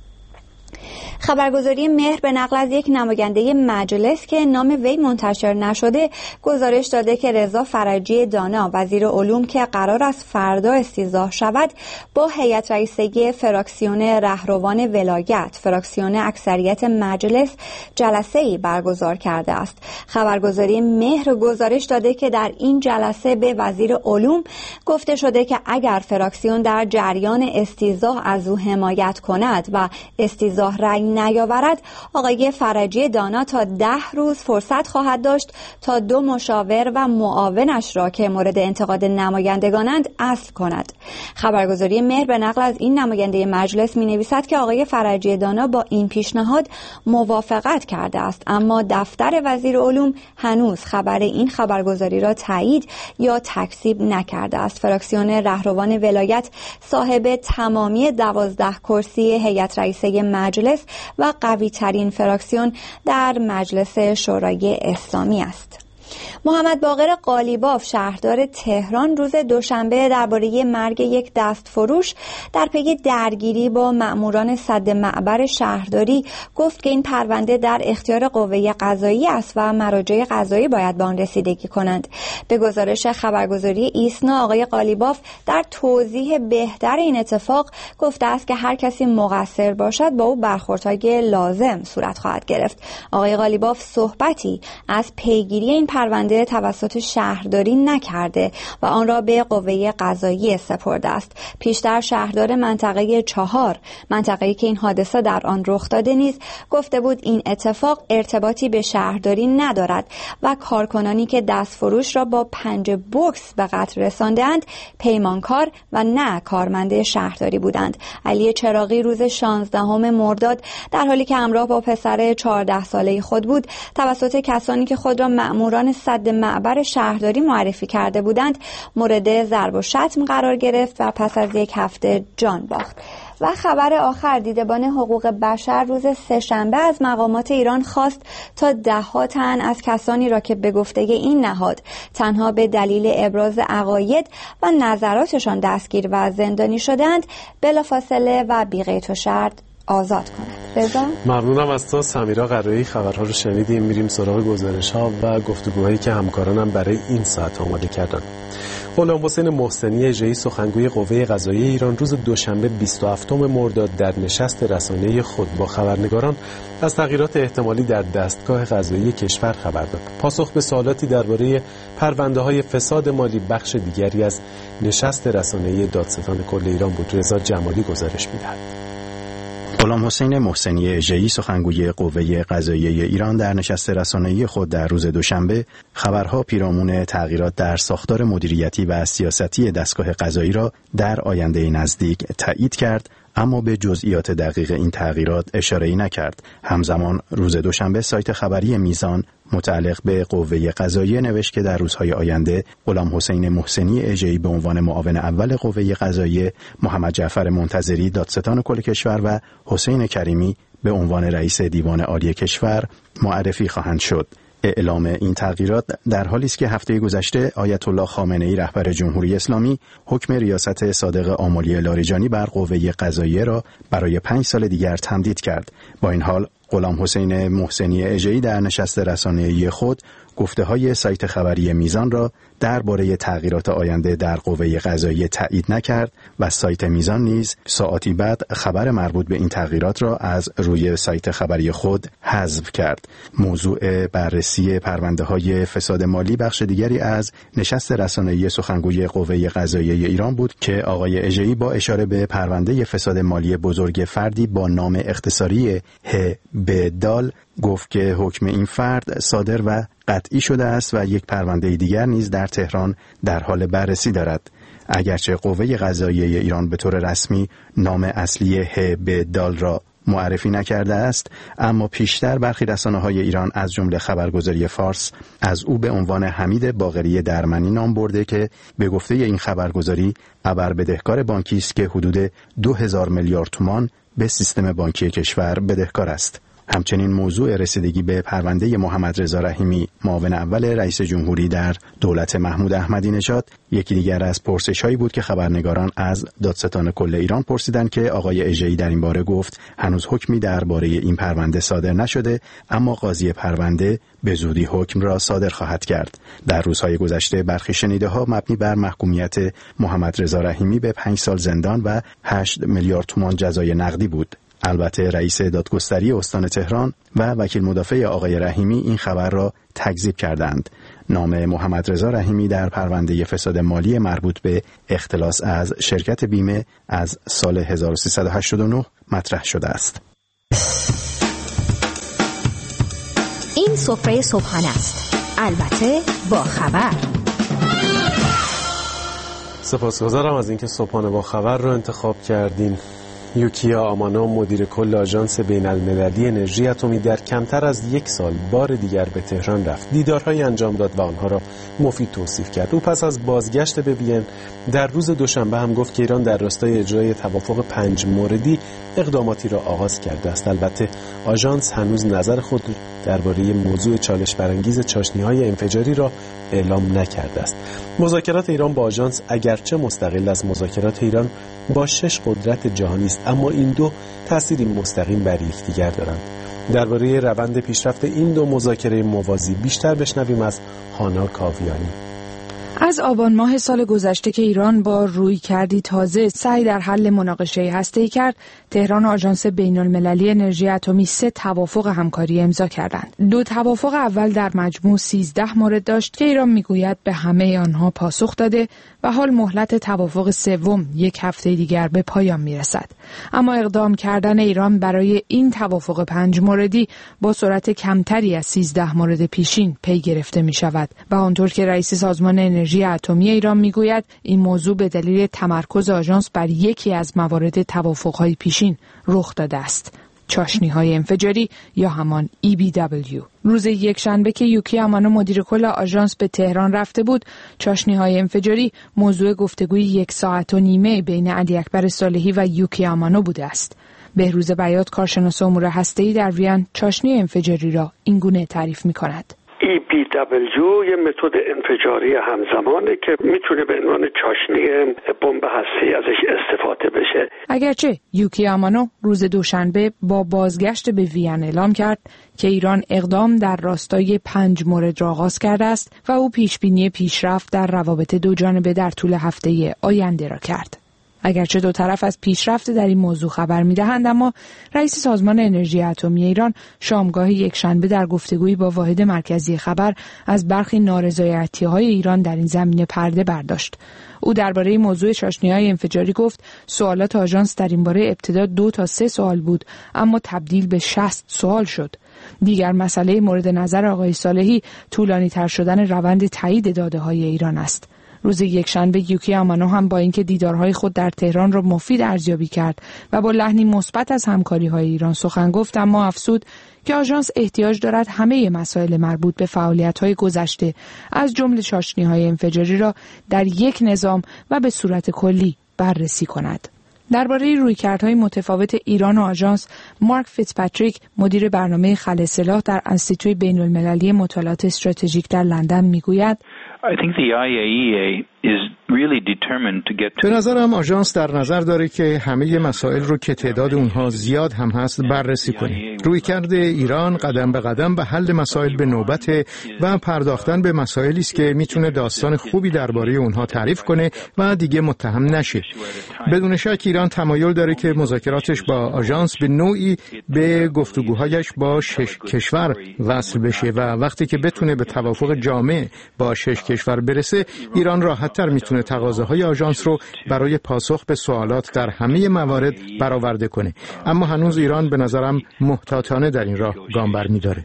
خبرگزاری مهر به نقل از یک نماینده مجلس که نام وی منتشر نشده گزارش داده که رضا فرجی دانا وزیر علوم که قرار است فردا استیضاح شود با هیئت رئیسه فراکسیون رهروان ولایت فراکسیون اکثریت مجلس جلسه‌ای برگزار کرده است. خبرگزاری مهر گزارش داده که در این جلسه به وزیر علوم گفته شده که اگر فراکسیون در جریان استیضاح از او حمایت کند و استیضاح رأی نیاورد، آقای فرجی دانا تا 10 روز فرصت خواهد داشت تا 2 مشاور و معاونش را که مورد انتقاد نمایندگانند اصل کند. خبرگزاری مهر به نقل از این نماینده مجلس می‌نویسد که آقای فرجی دانا با این پیشنهاد موافقت کرده است، اما دفتر وزیر علوم هنوز خبر این خبرگزاری را تایید یا تکذیب نکرده است. فراکسیون رهروان ولایت صاحب تمامی 12 کرسی هیئت رئیسه مجلس و قوی ترین فراکسیون در مجلس شورای اسلامی است. محمد باقر قالیباف شهردار تهران روز دوشنبه درباره مرگ یک دستفروش در پی درگیری با مأموران سد معبر شهرداری گفت که این پرونده در اختیار قوه قضایی است و مراجع قضایی باید به آن رسیدگی کنند. به گزارش خبرگزاری ایسنا، آقای قالیباف در توضیح بهتر این اتفاق گفته است که هر کسی مقصر باشد با او برخوردهای لازم صورت خواهد گرفت. آقای قالیباف صحبتی از پیگیری این پرونده توسط شهرداری نکرده و آن را به قوه قضایی سپرده است. پیشتر شهردار منطقه 4، منطقه‌ای که این حادثه در آن رخ داده نیز گفته بود این اتفاق ارتباطی به شهرداری ندارد و کارکنانی که دستفروش را با 5 بوکس به قتل رساندند پیمانکار و نه کارمند شهرداری بودند. علی چراغی روز 16 مرداد در حالی که همراه با پسر 14 ساله خود بود توسط کسانی که خود را مأموران سد معبر شهرداری معرفی کرده بودند مورد ضرب و شتم قرار گرفت و پس از 1 هفته جان باخت. و خبر آخر، دیدبان حقوق بشر روز سه‌شنبه از مقامات ایران خواست تا 10 تن از کسانی را که به گفته این نهاد تنها به دلیل ابراز عقاید و نظراتشان دستگیر و زندانی شدند بلافاصله و بی قید و شرط آزاد کند. رضا؟ ممنونم از تو سمیرا قرایی. خبرها رو شنیدیم، میریم سراغ گزارش‌ها و گفتگوهایی که همکارانم برای این ساعت آماده کردن. غلام حسین محسنی اژه‌ای سخنگوی قوه قضاییه ایران روز دوشنبه 27 مرداد در نشست رسانه‌ای خود با خبرنگاران از تغییرات احتمالی در دستگاه قضایی کشور خبر داد. پاسخ به سوالاتی درباره پرونده‌های فساد مالی بخش دیگری از نشست رسانه‌ای دادستان کل ایران بود. رضا جمالی گزارش می‌دهد. غلام حسین محسنی اژه‌ای سخنگوی قوه قضاییه ایران در نشست رسانه‌ای خود در روز دوشنبه خبرها پیرامون تغییرات در ساختار مدیریتی و سیاستی دستگاه قضایی را در آینده نزدیک تایید کرد، اما به جزئیات دقیق این تغییرات اشاره‌ای نکرد. همزمان روز دوشنبه سایت خبری میزان متعلق به قوه قضاییه نوشت که در روزهای آینده غلام حسین محسنی اژه‌ای به عنوان معاون اول قوه قضاییه، محمد جعفر منتظری دادستان کل کشور و حسین کریمی به عنوان رئیس دیوان عالی کشور معرفی خواهند شد. اعلام این تغییرات در حالی است که هفته گذشته آیت الله خامنه‌ای رهبر جمهوری اسلامی حکم ریاست صادق آملی لاریجانی بر قوه قضاییه را برای 5 سال دیگر تمدید کرد. با این حال غلام حسین محسنی اژه‌ای در نشست رسانه‌ای خود گفته‌های سایت خبری میزان را درباره تغییرات آینده در قوه قضاییه تایید نکرد و سایت میزان نیز ساعاتی بعد خبر مربوط به این تغییرات را از روی سایت خبری خود حذف کرد. موضوع بررسی پرونده‌های فساد مالی بخش دیگری از نشست رسانه‌ای سخنگوی قوه قضاییه ایران بود که آقای اژه‌ای با اشاره به پرونده فساد مالی بزرگ فردی با نام اختصاری ه‌بدال گفت که حکم این فرد صادر و قطعی شده است و یک پرونده دیگر نیز در تهران در حال بررسی دارد. اگرچه قوه قضاییه ایران به طور رسمی نام اصلی ه‌بدال را معرفی نکرده است، اما پیشتر برخی رسانه‌های ایران از جمله خبرگزاری فارس از او به عنوان حمید باقری درمنی نام برده که به گفته این خبرگزاری ابر بدهکار بانکی است که حدود 2000 میلیارد تومان به سیستم بانکی کشور بدهکار است. همچنین موضوع رسیدگی به پرونده محمد رضا رحیمی معاون اول رئیس جمهوری در دولت محمود احمدی نژاد یکی دیگر از پرسش‌هایی بود که خبرنگاران از دادستان کل ایران پرسیدند که آقای اژه‌ای در این باره گفت هنوز حکمی درباره این پرونده صادر نشده، اما قاضی پرونده به زودی حکم را صادر خواهد کرد. در روزهای گذشته برخی شنیده‌ها مبنی بر محکومیت محمد رضا رحیمی به 5 سال زندان و 8 میلیارد تومان جزای نقدی بود. البته رئیس دادگستری استان تهران و وکیل مدافع آقای رحیمی این خبر را تکذیب کردند. نام محمد رضا رحیمی در پرونده فساد مالی مربوط به اختلاس از شرکت بیمه از سال 1389 مطرح شده است. این سفره صبحانه است، البته با خبر. سپاسگزارم از اینکه صبحانه با خبر رو انتخاب کردین. یوکیا آمانو مدیر کل آژانس بین‌المللی انرژی اتمی در کمتر از 1 سال بار دیگر به تهران رفت. دیدارهایی انجام داد و آنها را مفید توصیف کرد. او پس از بازگشت به وین در روز دوشنبه هم گفت که ایران در راستای اجرای توافق 5 موردی اقداماتی را آغاز کرده است. البته آژانس هنوز نظر خود درباره موضوع چالش برانگیز چاشنی‌های انفجاری را اعلام نکرده است. مذاکرات ایران با آژانس اگرچه مستقل از مذاکرات ایران با 6 قدرت جهانی است، اما این دو تأثیری مستقیم بر یکدیگر دارند. درباره روند پیشرفت این دو مذاکره موازی بیشتر بشنویم از هانا کاویانی. از آبان ماه سال گذشته که ایران با رویکردی تازه سعی در حل مناقشه هسته‌ای کرد، تهران و آژانس بین‌المللی انرژی اتمی 3 توافق همکاری امضا کردند. 2 توافق اول در مجموع 13 مورد داشت که ایران میگوید به همه آنها پاسخ داده و حال مهلت توافق سوم 1 هفته دیگر به پایان میرسد. اما اقدام کردن ایران برای این توافق 5 موردی با سرعت کمتری از 13 مورد پیشین پی گرفته می شود و آنطور که رئیس سازمان انرژی اتمی ایران میگوید این موضوع به دلیل تمرکز آژانس بر یکی از موارد توافق‌های پیشین رخ داده است: چاشنی‌های انفجاری یا همان EBW. روز یکشنبه که یوکی آمانو مدیر کل آژانس به تهران رفته بود، چاشنی‌های انفجاری موضوع گفتگوی 1 ساعت و نیمه بین علی اکبر صالحی و یوکی آمانو بوده است. بهروز بیات کارشناس امور هسته‌ای در وین چاشنی انفجاری را اینگونه تعریف می‌کند. EPW یه متد انفجاری همزمانه که میتونه به عنوان چاشنی بمب هسته‌ای ازش استفاده بشه. اگرچه یوکی آمانو روز دوشنبه با بازگشت به وین اعلام کرد که ایران اقدام در راستای 5 مورد را آغاز کرده است و او پیشبینی پیشرفت در روابط دوجانبه در طول هفته آینده را کرد. اگرچه دو طرف از پیشرفت در این موضوع خبر می‌دهند، اما رئیس سازمان انرژی اتمی ایران شامگاه یکشنبه در گفتگویی با واحد مرکزی خبر از برخی نارضایتی‌های ایران در این زمینه پرده برداشت. او درباره موضوع چاشنی‌های انفجاری گفت سوالات آژانس در این باره ابتدا 2 تا 3 سوال بود، اما تبدیل به 60 سوال شد. دیگر مسئله مورد نظر آقای صالحی طولانی‌تر شدن روند تایید داده‌های ایران است. روز یکشنبه یوکی آمانو هم با اینکه دیدارهای خود در تهران را مفید ارزیابی کرد و با لحنی مثبت از همکاری‌های ایران سخن گفت، اما افزود که آژانس احتیاج دارد همه مسائل مربوط به فعالیت‌های گذشته از جمله چاشنی‌های انفجاری را در یک نظام و به صورت کلی بررسی کند. درباره رویکردهای متفاوت ایران و آژانس، مارک فیتزپاتریک مدیر برنامه خلع سلاح در انستیتوی بین‌المللی مطالعات استراتژیک در لندن میگوید به نظرم آژانس در نظر داره که همه مسائل رو که تعداد اونها زیاد هم هست بررسی کنه. رویکرد ایران قدم به قدم به حل مسائل به نوبت و پرداختن به مسائلی است که میتونه داستان خوبی درباره اونها تعریف کنه و دیگه متهم نشه. بدون شک ایران تمایل داره که مذاکراتش با آژانس به نوعی به گفتگوهایش با 6 کشور وصل بشه و وقتی که بتونه به توافق جامع با 6 کشور برسه، ایران راحت‌تر میتونه تقاضاهای آژانس رو برای پاسخ به سوالات در همه موارد برآورده کنه. اما هنوز ایران به نظرم محتاطانه در این راه گام برمی‌داره.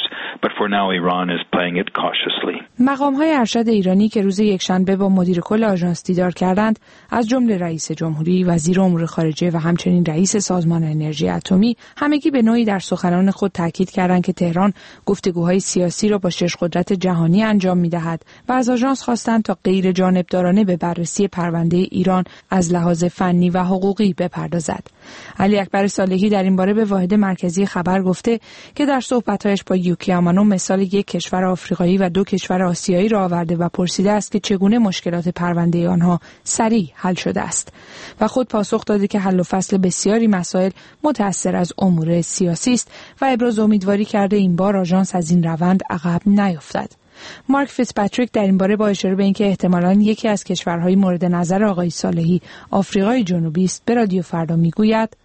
مقام‌های ارشد ایرانی که روز یکشنبه با مدیر کل آژانس دیدار کردند، از جمله رئیس جمهوری، وزیر امور خارجه و همچنین رئیس سازمان انرژی اتمی، همگی به نوعی در سخنان خود تاکید کردند که تهران گفتگوهای سیاسی را با 6 قدرت جهانی انجام می‌دهد و از آژانس خواستند تا غیر جانبدارانه به بررسی پرونده ایران از لحاظ فنی و حقوقی بپردازد. علی اکبر صالحی در این باره به واحد مرکزی خبر گفته که در صحبت‌هایش با یوکی آمانو مثال یک کشور آفریقایی و 2 کشور آسیایی را آورده و پرسیده است که چگونه مشکلات پرونده آنها سریع حل شده است و خود پاسخ داده که حل و فصل بسیاری مسائل متأثر از امور سیاسی است و ابراز امیدواری کرده این بار آژانس از این روند عقب نیفتد. مارک فیتزپاتریک در این باره با اشاره به اینکه احتمالاً یکی از کشورهای مورد نظر آقای صالحی آفریقای جنوبی است به رادیو فردا میگوید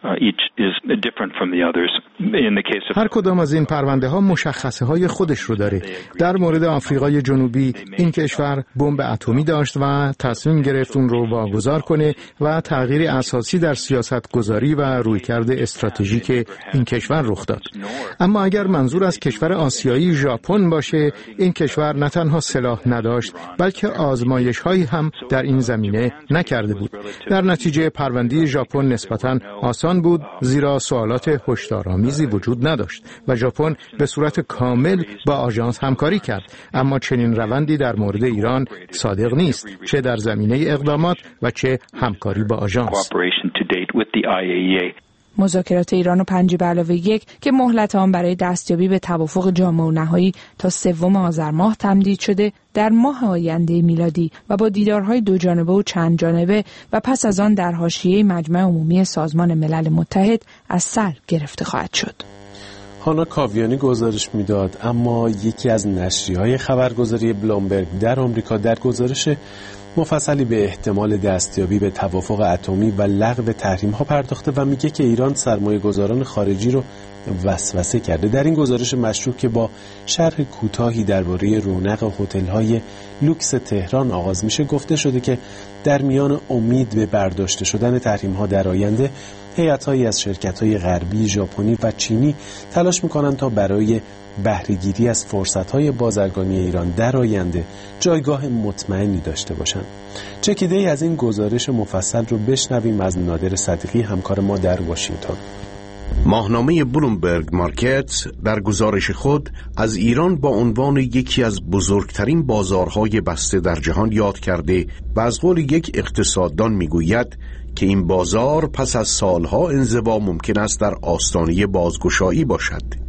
هر کدام از این پرونده ها مشخصه های خودش رو داره. در مورد آفریقای جنوبی این کشور بمب اتمی داشت و تصمیم گرفت اون رو واگذار کنه و تغییر اساسی در سیاست گذاری و رویکرد استراتژیک این کشور رخ داد. اما اگر منظور از کشور آسیایی ژاپن باشه، این کشور نه تنها سلاح نداشت بلکه آزمایش هایی هم در این زمینه نکرده بود. در نتیجه پرونده ژاپن نسبتاً آسان بود، زیرا سوالات هشدارآمیزی وجود نداشت و ژاپن به صورت کامل با آژانس همکاری کرد. اما چنین روندی در مورد ایران صادق نیست، چه در زمینه اقدامات و چه همکاری با آژانس. مذاکرات ایران و 5+1 که مهلت آن برای دستیابی به توافق جامع و نهایی تا 3 آذر ماه تمدید شده، در ماه آینده میلادی و با دیدارهای 2 جانبه و چند جانبه و پس از آن در حاشیه مجمع عمومی سازمان ملل متحد از سر گرفته خواهد شد. هانا کاویانی گزارش میداد، اما یکی از نشریه‌های خبرگزاری بلومبرگ در آمریکا در گزارش مفصلی به احتمال دستیابی به توافق اتمی و لغو تحریم‌ها پرداخته و میگه که ایران سرمایه‌گذاران خارجی رو وسوسه کرده. در این گزارش مشروع که با شرح کوتاهی درباره رونق هتل‌های لوکس تهران آغاز میشه، گفته شده که در میان امید به برداشته شدن تحریم‌ها در آینده، هیئت‌هایی از شرکت‌های غربی، ژاپنی و چینی تلاش می‌کنند تا برای بهره‌گیری از فرصت‌های بازرگانی ایران در آینده جایگاه مطمئنی داشته باشند. چکیده‌ای از این گزارش مفصل رو بشنویم از نادر صدیقی، همکار ما در واشنگتن. ماهنامه بلومبرگ مارکت در گزارش خود از ایران با عنوان یکی از بزرگترین بازارهای بسته در جهان یاد کرده و از قول یک اقتصاددان میگوید که این بازار پس از سالها انزوا ممکن است در آستانه بازگشایی باشد.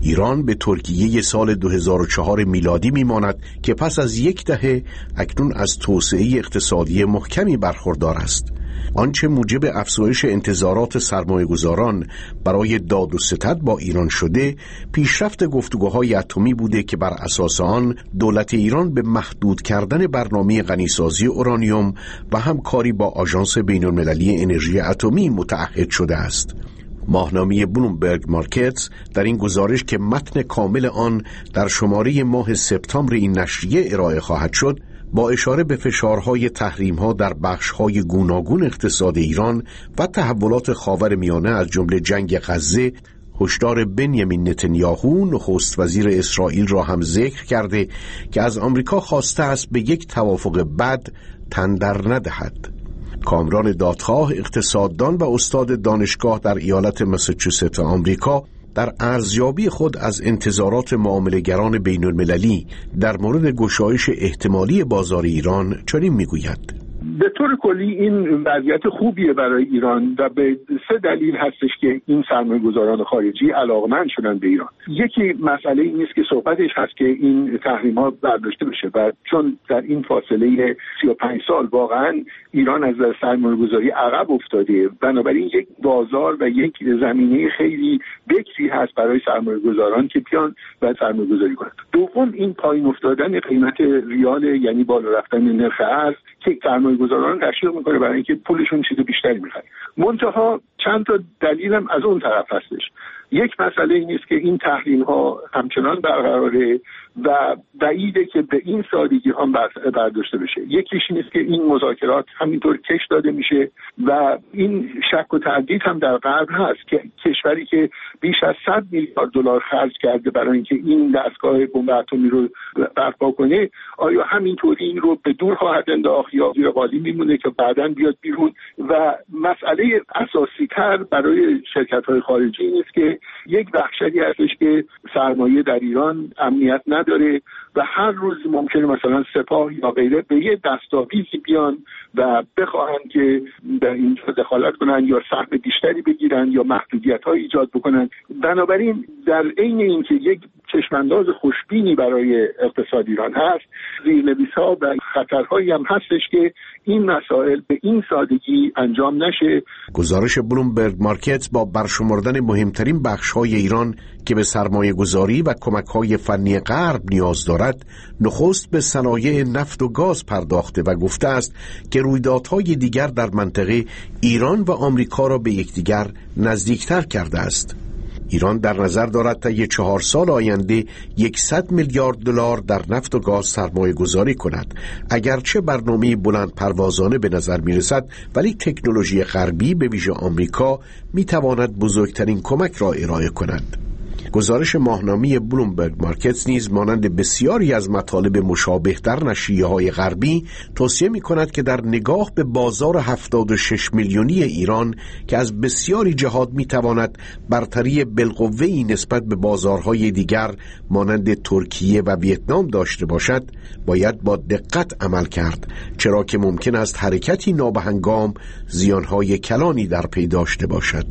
ایران به ترکیه سال 2004 میلادی میماند که پس از یک دهه اکنون از توسعه اقتصادی محکمی برخوردار است. آنچه موجب افزایش انتظارات سرمایه‌گذاران برای داد و ستد با ایران شده، پیشرفت گفتگوهای اتمی بوده که بر اساس آن دولت ایران به محدود کردن برنامه غنیسازی اورانیوم و همکاری با آژانس بین‌المللی انرژی اتمی متعهد شده است. ماهنامه بلومبرگ مارکتس در این گزارش که متن کامل آن در شماره ماه سپتامبر این نشریه ارائه خواهد شد، با اشاره به فشارهای تحریم‌ها در بخش‌های گوناگون اقتصاد ایران و تحولات خاورمیانه از جمله جنگ غزه، هشدار بنیامین نتانیاهو نخست وزیر اسرائیل را هم ذکر کرده که از آمریکا خواسته است به یک توافق بد تن در ندهد. کامران دادخواه، اقتصاددان و استاد دانشگاه در ایالت ماساچوست آمریکا، در ارزیابی خود از انتظارات معامله‌گران بین‌المللی در مورد گشایش احتمالی بازار ایران چنین میگوید: به طور کلی این وضعیت خوبیه برای ایران و به 3 دلیل هستش که این سرمایه‌گذاران خارجی علاقمند شدن به ایران. یکی مسئله این است که صحبتش هست که این تحریم‌ها برداشته بشه و چون در این فاصله 35 سال واقعا ایران از سرمایه‌گذاری عقب افتاده، بنابراین یک بازار و یک زمینه خیلی بکری هست برای سرمایه‌گذاران که بیان و سرمایه‌گذاری کنند. دوم این پایین افتادن قیمت ریال، یعنی بالا رفتن نرخ ارز که سرمایه‌گذاران تشویق میکنه برای اینکه پولشون چیز بیشتری میخره. منتها چند تا دلیلم از اون طرف هستش. یک مسئله این است که این تحریم ها همچنان برقراره و بعیده که به این سادگی هم برداشته بشه. یکیش این است که این مذاکرات همینطور کش داده میشه و این شک و تردید هم در غرب هست که کشوری که بیش از 100 میلیارد دلار خرج کرده برای اینکه این دستگاه بمب اتمی رو برپا کنه، آیا همینطوری این رو به دور خواهد انداخت یا زیر قالی میمونه که بعداً بیاد بیرون؟ و مسئله اساسی تر برای شرکت‌های خارجی این است که یک بخشی هستش که سرمایه در ایران امنیت نداره و هر روز ممکنه مثلا سپاه یا غیره به یه دستاویزی بیان و بخواهن که در اینجا دخالت کنن یا سهم بیشتری بگیرن یا محدودیت‌های ایجاد بکنن. بنابراین در عین اینکه یک چشمانداز خوشبینی برای اقتصاد ایران هست، زیرنویس‌ها و خطرهایی هم هستش که این مسائل به این سادگی انجام نشه. گزارش بلومبرگ مارکتس با برشمردن مهمترین بخش‌های ایران که به سرمایه‌گذاری و کمک‌های فنی غرب نیاز دارد، نخست به صنایع نفت و گاز پرداخته و گفته است که رویدادهای دیگر در منطقه ایران و آمریکا را به یکدیگر نزدیکتر کرده است. ایران در نظر دارد طی 4 سال آینده 100 میلیارد دلار در نفت و گاز سرمایه گذاری کند. اگرچه برنامه بلند پروازانه به نظر می رسد، ولی تکنولوژی غربی به ویژه آمریکا می تواند بزرگترین کمک را ارائه کند. گزارش ماهنامه بلومبرگ مارکتس نیز مانند بسیاری از مطالب مشابه در نشریه‌های غربی توصیه می‌کند که در نگاه به بازار 76 میلیونی ایران که از بسیاری جهات می‌تواند برتری بالقوه‌ای نسبت به بازارهای دیگر مانند ترکیه و ویتنام داشته باشد، باید با دقت عمل کرد، چرا که ممکن است حرکتی نابهنگام زیانهای کلانی در پی داشته باشد.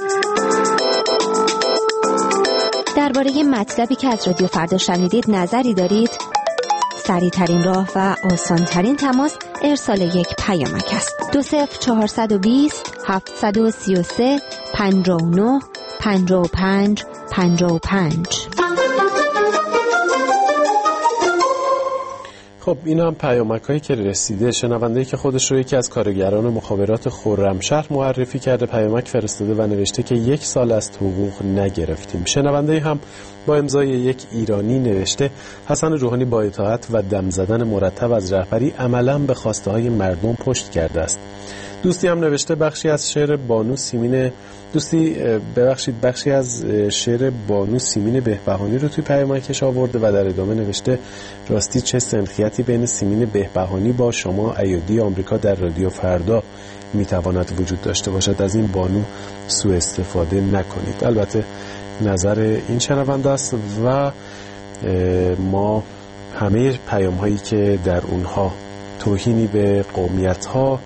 درباره مطلبی که از رادیو فردا شنیدید نظری دارید؟ سریع ترین راه و آسان ترین تماس ارسال یک پیامک است. 20420 733 59 55 55. خب این هم پیامک هایی که رسیده. شنونده‌ای که خودش رو یکی از کارگران مخابرات خرمشهر معرفی کرده پیامک فرستاده و نوشته که 1 سال از حقوق نگرفتیم. شنونده‌ای هم با امضای یک ایرانی نوشته حسن روحانی با اطاعت و دم زدن مرتب از رهبری عملاً به خواسته های مردم پشت کرده است. دوستی هم نوشته بخشی از شعر بانو سیمین بهبهانی رو توی پیامکش آورده و در ادامه نوشته راستی چه سنخیتی بین سیمین بهبهانی با شما ایودی آمریکا در رادیو فردا میتواند وجود داشته باشد، از این بانو سوء استفاده نکنید. البته نظر این شنونده است و ما همه پیام هایی که در اونها توهینی به قومیت ها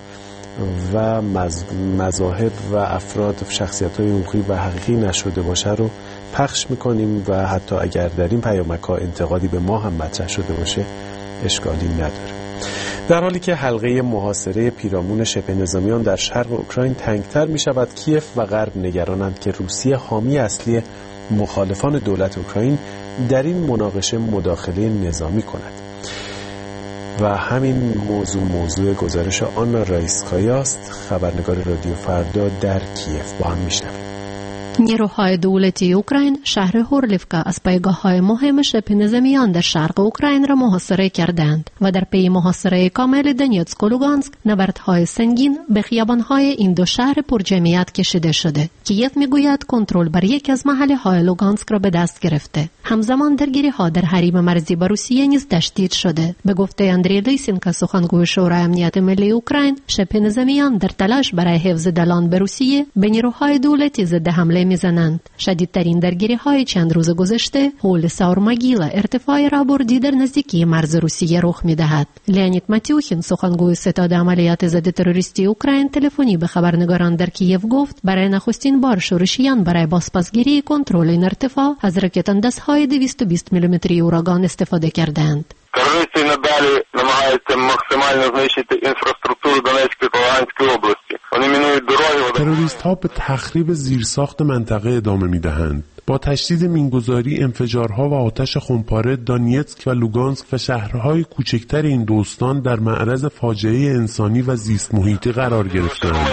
و مذاهب و افراد شخصیت های حقوقی و حقیقی نشده باشه رو پخش میکنیم و حتی اگر در این پیامک‌ها انتقادی به ما هم مطرح شده باشه اشکالی نداره. در حالی که حلقه محاصره پیرامون شبه نظامیان در شرق اوکراین تنگتر می شود، کیف و غرب نگرانند که روسیه حامی اصلی مخالفان دولت اوکراین در این مناقشه مداخله نظامی کند و همین موضوع گزارش آنا رایسکایا است، خبرنگار رادیو فردا در کیف. با هم میشنویم. نیروهای دولتی اوکراین شهر هورلیفکا از پایگاه‌های مهم شبه نظامیان در شرق اوکراین را محاصره کردند و در پی محاصره کامل دونیتسک و لوگانسک نبردهای سنگین به خیابان‌های این دو شهر پرجمعیت کشیده شده. کیف میگوید کنترل بر یکی از محله‌های لوگانسک را به دست گرفته. همزمان درگیری‌ها در حریم مرزی با روسیه نیز تشدید شده. به گفته اندری لیسینکا، سخنگوی شورای امنیت ملی اوکراین، شبه نظامیان در تلاش برای حفظ دلان به روسیه به نیروهای دولتی ضد حمله میزنند. شدیدترین درگیری‌های چند روز گذشته حول ساورماگیلا ارتفاع رابردی در نزدیکی مرز روسیه رخ می‌دهد. لئونید ماتیوخین، سخنگوی ستاد عملیات ضد تروریستی اوکراین، تلفنی به خبرنگاران در کیف گفت برای نخستین بار شورشیان برای بازپسگیری کنترل این ارتفاع از راکت‌اندازهای 220 میلیمتری اوراگان استفاده کردند. Терористи і надалі намагаються максимально знищити інфраструктуру Донецької та Луганської області. Вони мінують дороги. تروریست‌ها به تخریب زیرساخت منطقه ادامه می‌دهند. با تشدید مینگذاری، انفجارها و آتش خمپاره، دانیتسک و لوگانسک و شهرهای کوچکتر این دو استان در معرض فاجعه انسانی و زیست محیطی قرار گرفتند.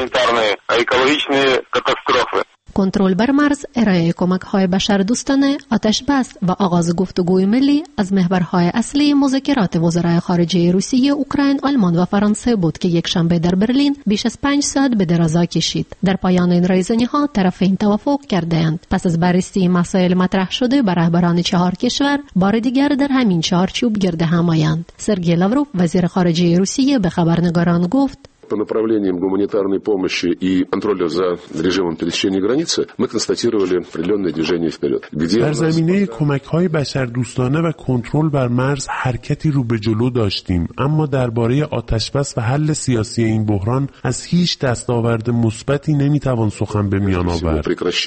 کنترل بر مرز، ارائه کمک‌های بشردوستانه، آتش بس و آغاز گفتگوی ملی از محورهای اصلی مذاکرات وزرای خارجه روسیه، اوکراین، آلمان و فرانسه بود که یک شنبه در برلین بیش از 5 ساعت به درازا کشید. در پایان این رایزنی‌ها طرفین توافق کردند. پس از بررسی مسائل مطرح شده بر رهبران 4 کشور، بار دیگر در همین چارچوب گرد هم آیند. سرگئی لاوروف، وزیر خارجه روسیه، به خبرنگاران گفت: По направлениям гуманитарной помощи и контроля за режимом пересечения границы мы констатировали определенное движение вперед. در زمینه کمک‌های بشردوستانه و کنترل بر مرز حرکتی رو به جلو داشتیم، اما درباره آتشبس و حل سیاسی این بحران از هیچ دستاورد مثبتی نمیتوان سخن به میان آورد.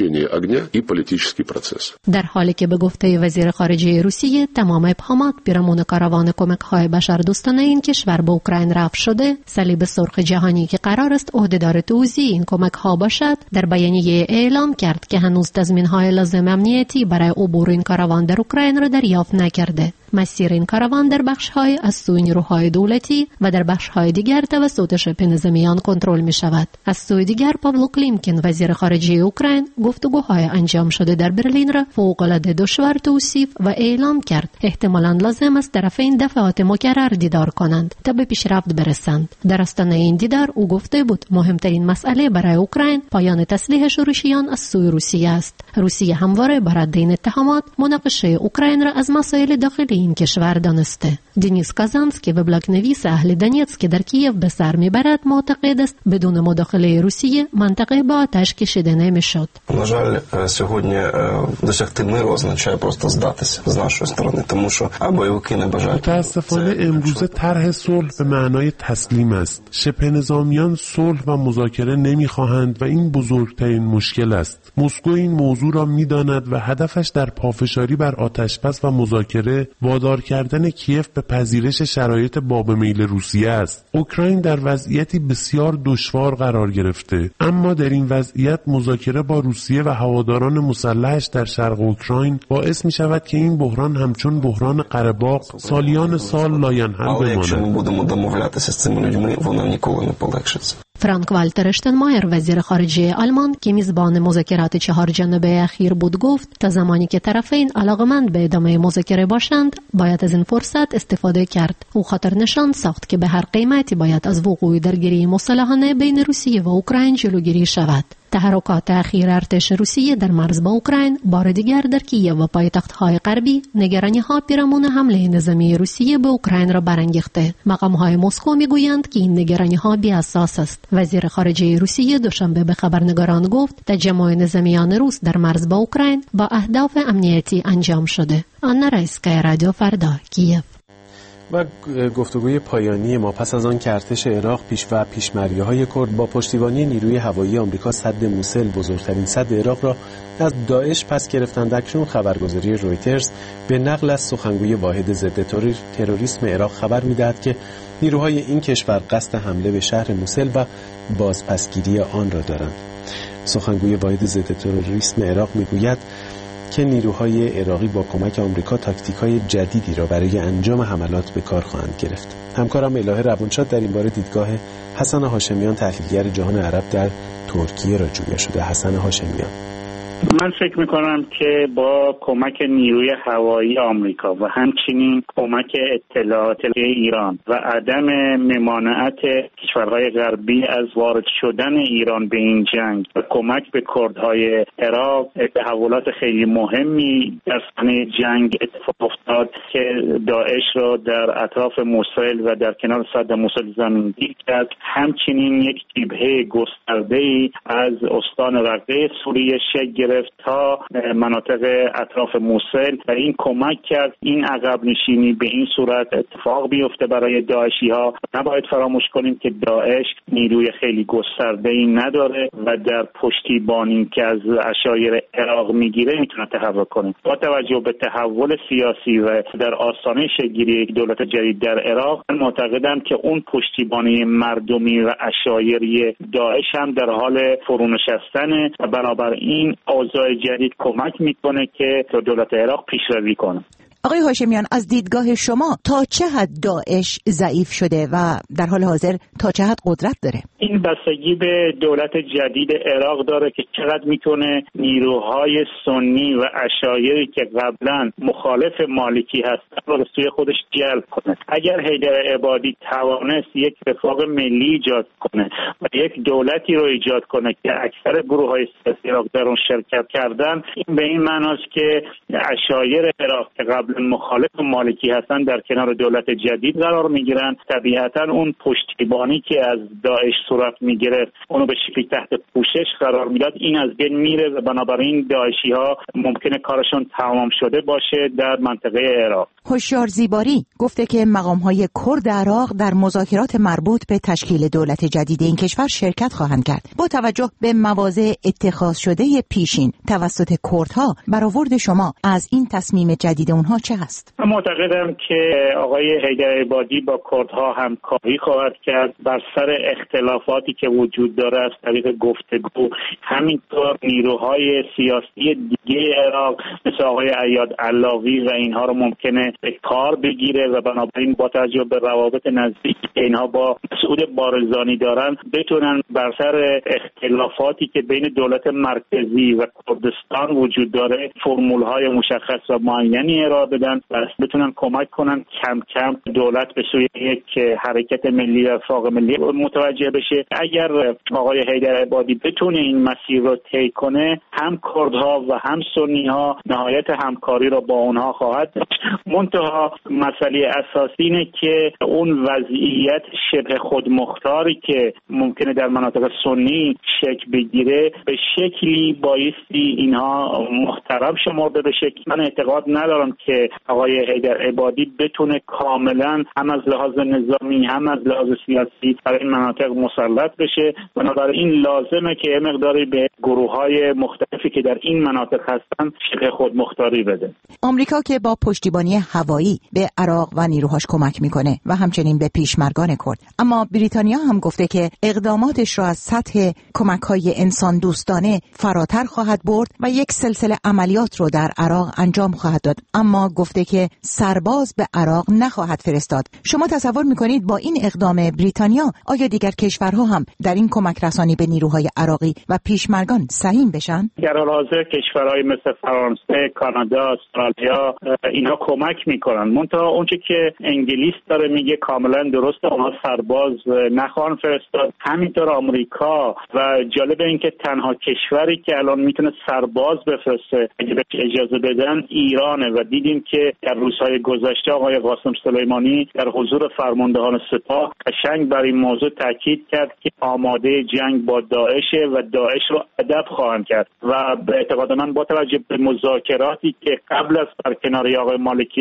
در حالی که به گفته وزیر خارجه روسیه تمام ابهامات پیرامون کاروان کمک‌های بشردوستانه این کشور به اوکراین رفع شده، صلیب سرخ جهانی که قرار است عهدهدار توزیع این کمک‌ها باشد، در بیانیه اعلام کرد که هنوز تضمین‌های لازم امنیتی برای عبور این کاروان در اوکراین را دریافت نکرده. مسیر این کاروان در بخش‌های از سوی نیروهای دولتی و در بخش‌های دیگر توسط شبه نظامیان کنترل می‌شود. از سوی دیگر پاولو کلیمکین، وزیر خارجه اوکراین، گفتگوهای انجام شده در برلین را فوق‌العاده دشوار توصیف و اعلام کرد احتمالاً لازم است طرفین دفعات مکرر دیدار کنند تا به پیشرفت برسند. در آستانه این دیدار او گفته بود مهمترین مسئله برای اوکراین پایان تسلیح شورشیان از سوی روسیه است. روسیه همواره بر رد این اتهامات مناقشه اوکراین را از مسائل داخلی این کشور دانسته. دنیس کازانسکی، وبلاگ‌نویس اهل دونیتسک در کیف به سر میبرد، معتقد است بدون مداخله روسیه منطقه با آتش کشیده نمیشد. На жаль, сьогодні досягти миру означає просто здатися з нашої сторони, тому що бойовики не бажають. متاسفانه امروزه طرح صلح به معنای تسلیم است. شبه نظامیان صلح و مذاکره نمیخواهند و این بزرگترین مشکل است. مسکو این موضوع را میداند و هدفش در پافشاری بر آتشبس و مذاکره وادار کردن کیف به پذیرش شرایط باب میل روسیه است. اوکراین در وضعیتی بسیار دشوار قرار گرفته، اما در این وضعیت مذاکره با روسیه و هواداران مسلحش در شرق اوکراین باعث می شود که این بحران همچون بحران قره‌باغ سالیان سال لاینحل بماند. فرانک والتر اشتنمایر، وزیر خارجه آلمان که میزبان مذاکرات 4 جانبه اخیر بود، گفت تا زمانی که طرفین علاقمند به ادامه مذاکره باشند باید از این فرصت استفاده کرد. او خاطر نشان ساخت که به هر قیمتی باید از وقوع درگیری مسلحانه بین روسیه و اوکراین جلوگیری شود. تحرکات اخیر ارتش روسیه در مرز با اوکراین بار دیگر در کیف و پایتخت‌های غربی نگرانی‌ها پیرامون حمله نظامی روسیه به اوکراین را برانگیخته. مقام‌های مسکو می‌گویند که این نگرانی‌ها بی‌اساس است. وزیر خارجه روسیه دوشنبه به خبرنگاران گفت تجمع نظامیان روس در مرز با اوکراین با اهداف امنیتی انجام شده. آنا رایسکایا، رادیو فردا، کیف. و گفتگوی پایانی ما پس از آن که ارتش عراق پیشمریه‌های کرد با پشتیبانی نیروی هوایی آمریکا سد موسل، بزرگترین سد عراق را از داعش پس گرفتند. اکنون خبرگزاری رویترز به نقل از سخنگوی واحد ضد تروریسم عراق خبر می‌دهد که نیروهای این کشور قصد حمله به شهر موسل و بازپسگیری آن را دارند. سخنگوی واحد ضد تروریسم عراق می‌گوید که نیروهای عراقی با کمک آمریکا تاکتیک‌های جدیدی را برای انجام حملات به کار خواهند گرفت. همکارم الهه روانشاد در این باره دیدگاه حسن هاشمیان تحلیلگر جهان عرب در ترکیه را جویا شده. حسن هاشمیان: من فکر میکنم که با کمک نیروی هوایی آمریکا و همچنین کمک اطلاعاتی ایران و عدم ممانعت کشورهای غربی از وارد شدن ایران به این جنگ و کمک به کردهای عراق، تحولات خیلی مهمی در صحنه جنگ اتفاق افتاد که داعش را در اطراف موسل و در کنار سد موسل زمینگیر کرد. همچنین یک جبهه گسترده‌ای از استان رقه سوریه شکل گرفت تا مناطق اطراف موسل و این کمک کرد این عقب نشینی به این صورت اتفاق بیفته برای داعشی ها. نباید فراموش کنیم که داعش نیروی خیلی گسترده‌ای نداره و در پشتیبانی که از عشایر عراق میگیره میتونه تحول کنه. با توجه به تحول سیاسی و در آستانه شکل‌گیری یک دولت جدید در عراق، من معتقدم که اون پشتیبانی مردمی و عشایری داعش هم در حال فرونشستنه و بنابراین اوضاع جدید کمک میکنه که دولت عراق پیشروی کنه. آقای هاشمیان، از دیدگاه شما تا چه حد داعش ضعیف شده و در حال حاضر تا چه حد قدرت داره؟ این بستگی به دولت جدید عراق داره که چقدر میتونه نیروهای سنی و عشایری که قبلا مخالف مالکی هستن رو سوی خودش جلب کنه. اگر حیدر عبادی توانست یک وفاق ملی ایجاد کنه و یک دولتی رو ایجاد کنه که اکثر گروه‌های سیاسی عراق در اون شرکت کردن، این به این معناست که عشایر عراق که قبل مخالف مالکی هستن در کنار دولت جدید قرار میگیرن. طبیعتا اون پشتیبانی که از داعش صورت میگرفت اونو به شکلی تحت پوشش قرار میداد، این از بین میره و بنابراین داعشی ها ممکنه کارشون تمام شده باشه در منطقه عراق. هوشیار زیباری گفته که مقام‌های کرد عراق در مذاکرات مربوط به تشکیل دولت جدید این کشور شرکت خواهند کرد. با توجه به مواضع اتخاذ شده پیشین توسط کردها، برآورد شما از این تصمیم جدید اونها چه هست؟ من معتقدم که آقای حیدر عبادی با کردها همکاری خواهد کرد بر سر اختلافاتی که وجود داره از طریق گفتگو. همینطور نیروهای سیاسی دیگه عراق مثل آقای عیاد علاوی و اینها رو ممکنه به کار بگیره و بنابراین با توجه به روابط نزدیک که اینها با مسعود بارزانی دارن بتونن بر سر اختلافاتی که بین دولت مرکزی و کردستان وجود داره فرمول‌های مشخص و معینی ارائه بدن و بتونن کمک کنن کم کم دولت به سوی یک حرکت ملی و وفاق ملی متوجه بشه. اگر آقای حیدر عبادی بتونه این مسیر رو طی کنه، هم کردها و هم سنی‌ها نهایت همکاری رو با اونها خواهد داشت. منتها مسئله اساسی اینه که اون وضعیت شبه خودمختاری که ممکنه در مناطق سنی شکل بگیره به شکلی بایستی اینها محترم شمرده بشه. من اعتقاد ندارم که آقای حیدر عبادی بتونه کاملا هم از لحاظ نظامی هم از لحاظ سیاسی برای این مناطق مسلط بشه. بنابراین لازمه که مقداری به گروه‌های مختلفی که در این مناطق هستن شبه خودمختاری بده. آمریکا که با پشتیبانی هوایی به عراق و نیروهاش کمک میکنه و همچنین به پیشمرگان کرد، اما بریتانیا هم گفته که اقداماتش را از سطح کمک‌های انسان دوستانه فراتر خواهد برد و یک سلسله عملیات رو در عراق انجام خواهد داد، اما گفته که سرباز به عراق نخواهد فرستاد. شما تصور میکنید با این اقدام بریتانیا آیا دیگر کشورها هم در این کمک رسانی به نیروهای عراقی و پیشمرگان سهیم بشن؟ در حال حاضر کشورهای مثل فرانسه، کانادا، استرالیا اینها کمک میکنن. منتها اونچه که انگلیس داره میگه کاملا درسته، اونها سرباز نخواهند فرستاد. همینطور آمریکا و جالب این که تنها کشوری که الان میتونه سرباز بفرسته اگه به اجازه بدن ایرانه و دیدیم که در روزهای گذشته آقای قاسم سلیمانی در حضور فرماندهان سپاه قشنگ بر این موضوع تاکید کرد که آماده جنگ با داعش و داعش رو ادب خواهند کرد و به اعتقاد من با توجه به مذاکراتی که قبل از برکناری آقای مالکی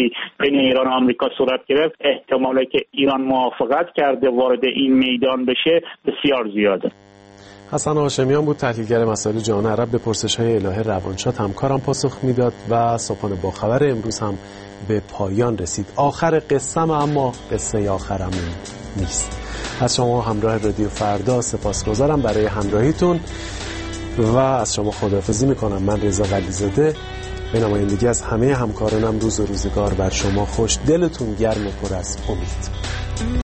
جنگی بین ایران و آمریکا صورت گرفت، احتمالی که ایران موافقت کرده وارد این میدان بشه بسیار زیاده. حسن هاشمیان بود، تحلیلگر مسائل جهان عرب. به پرسش‌های الهه روانشاد همکارم پاسخ میداد و صبحانه با خبر امروز هم به پایان رسید. آخر قصه اما قصه آخرمون نیست. از شما همراه رادیو فردا سپاسگزارم برای همراهیتون و از شما خداحافظی میکنم. من رضا ولیزاده به نمایندگی از همه همکارانم روز و روزگار بر شما خوش. دلتون گرم و پر از امید.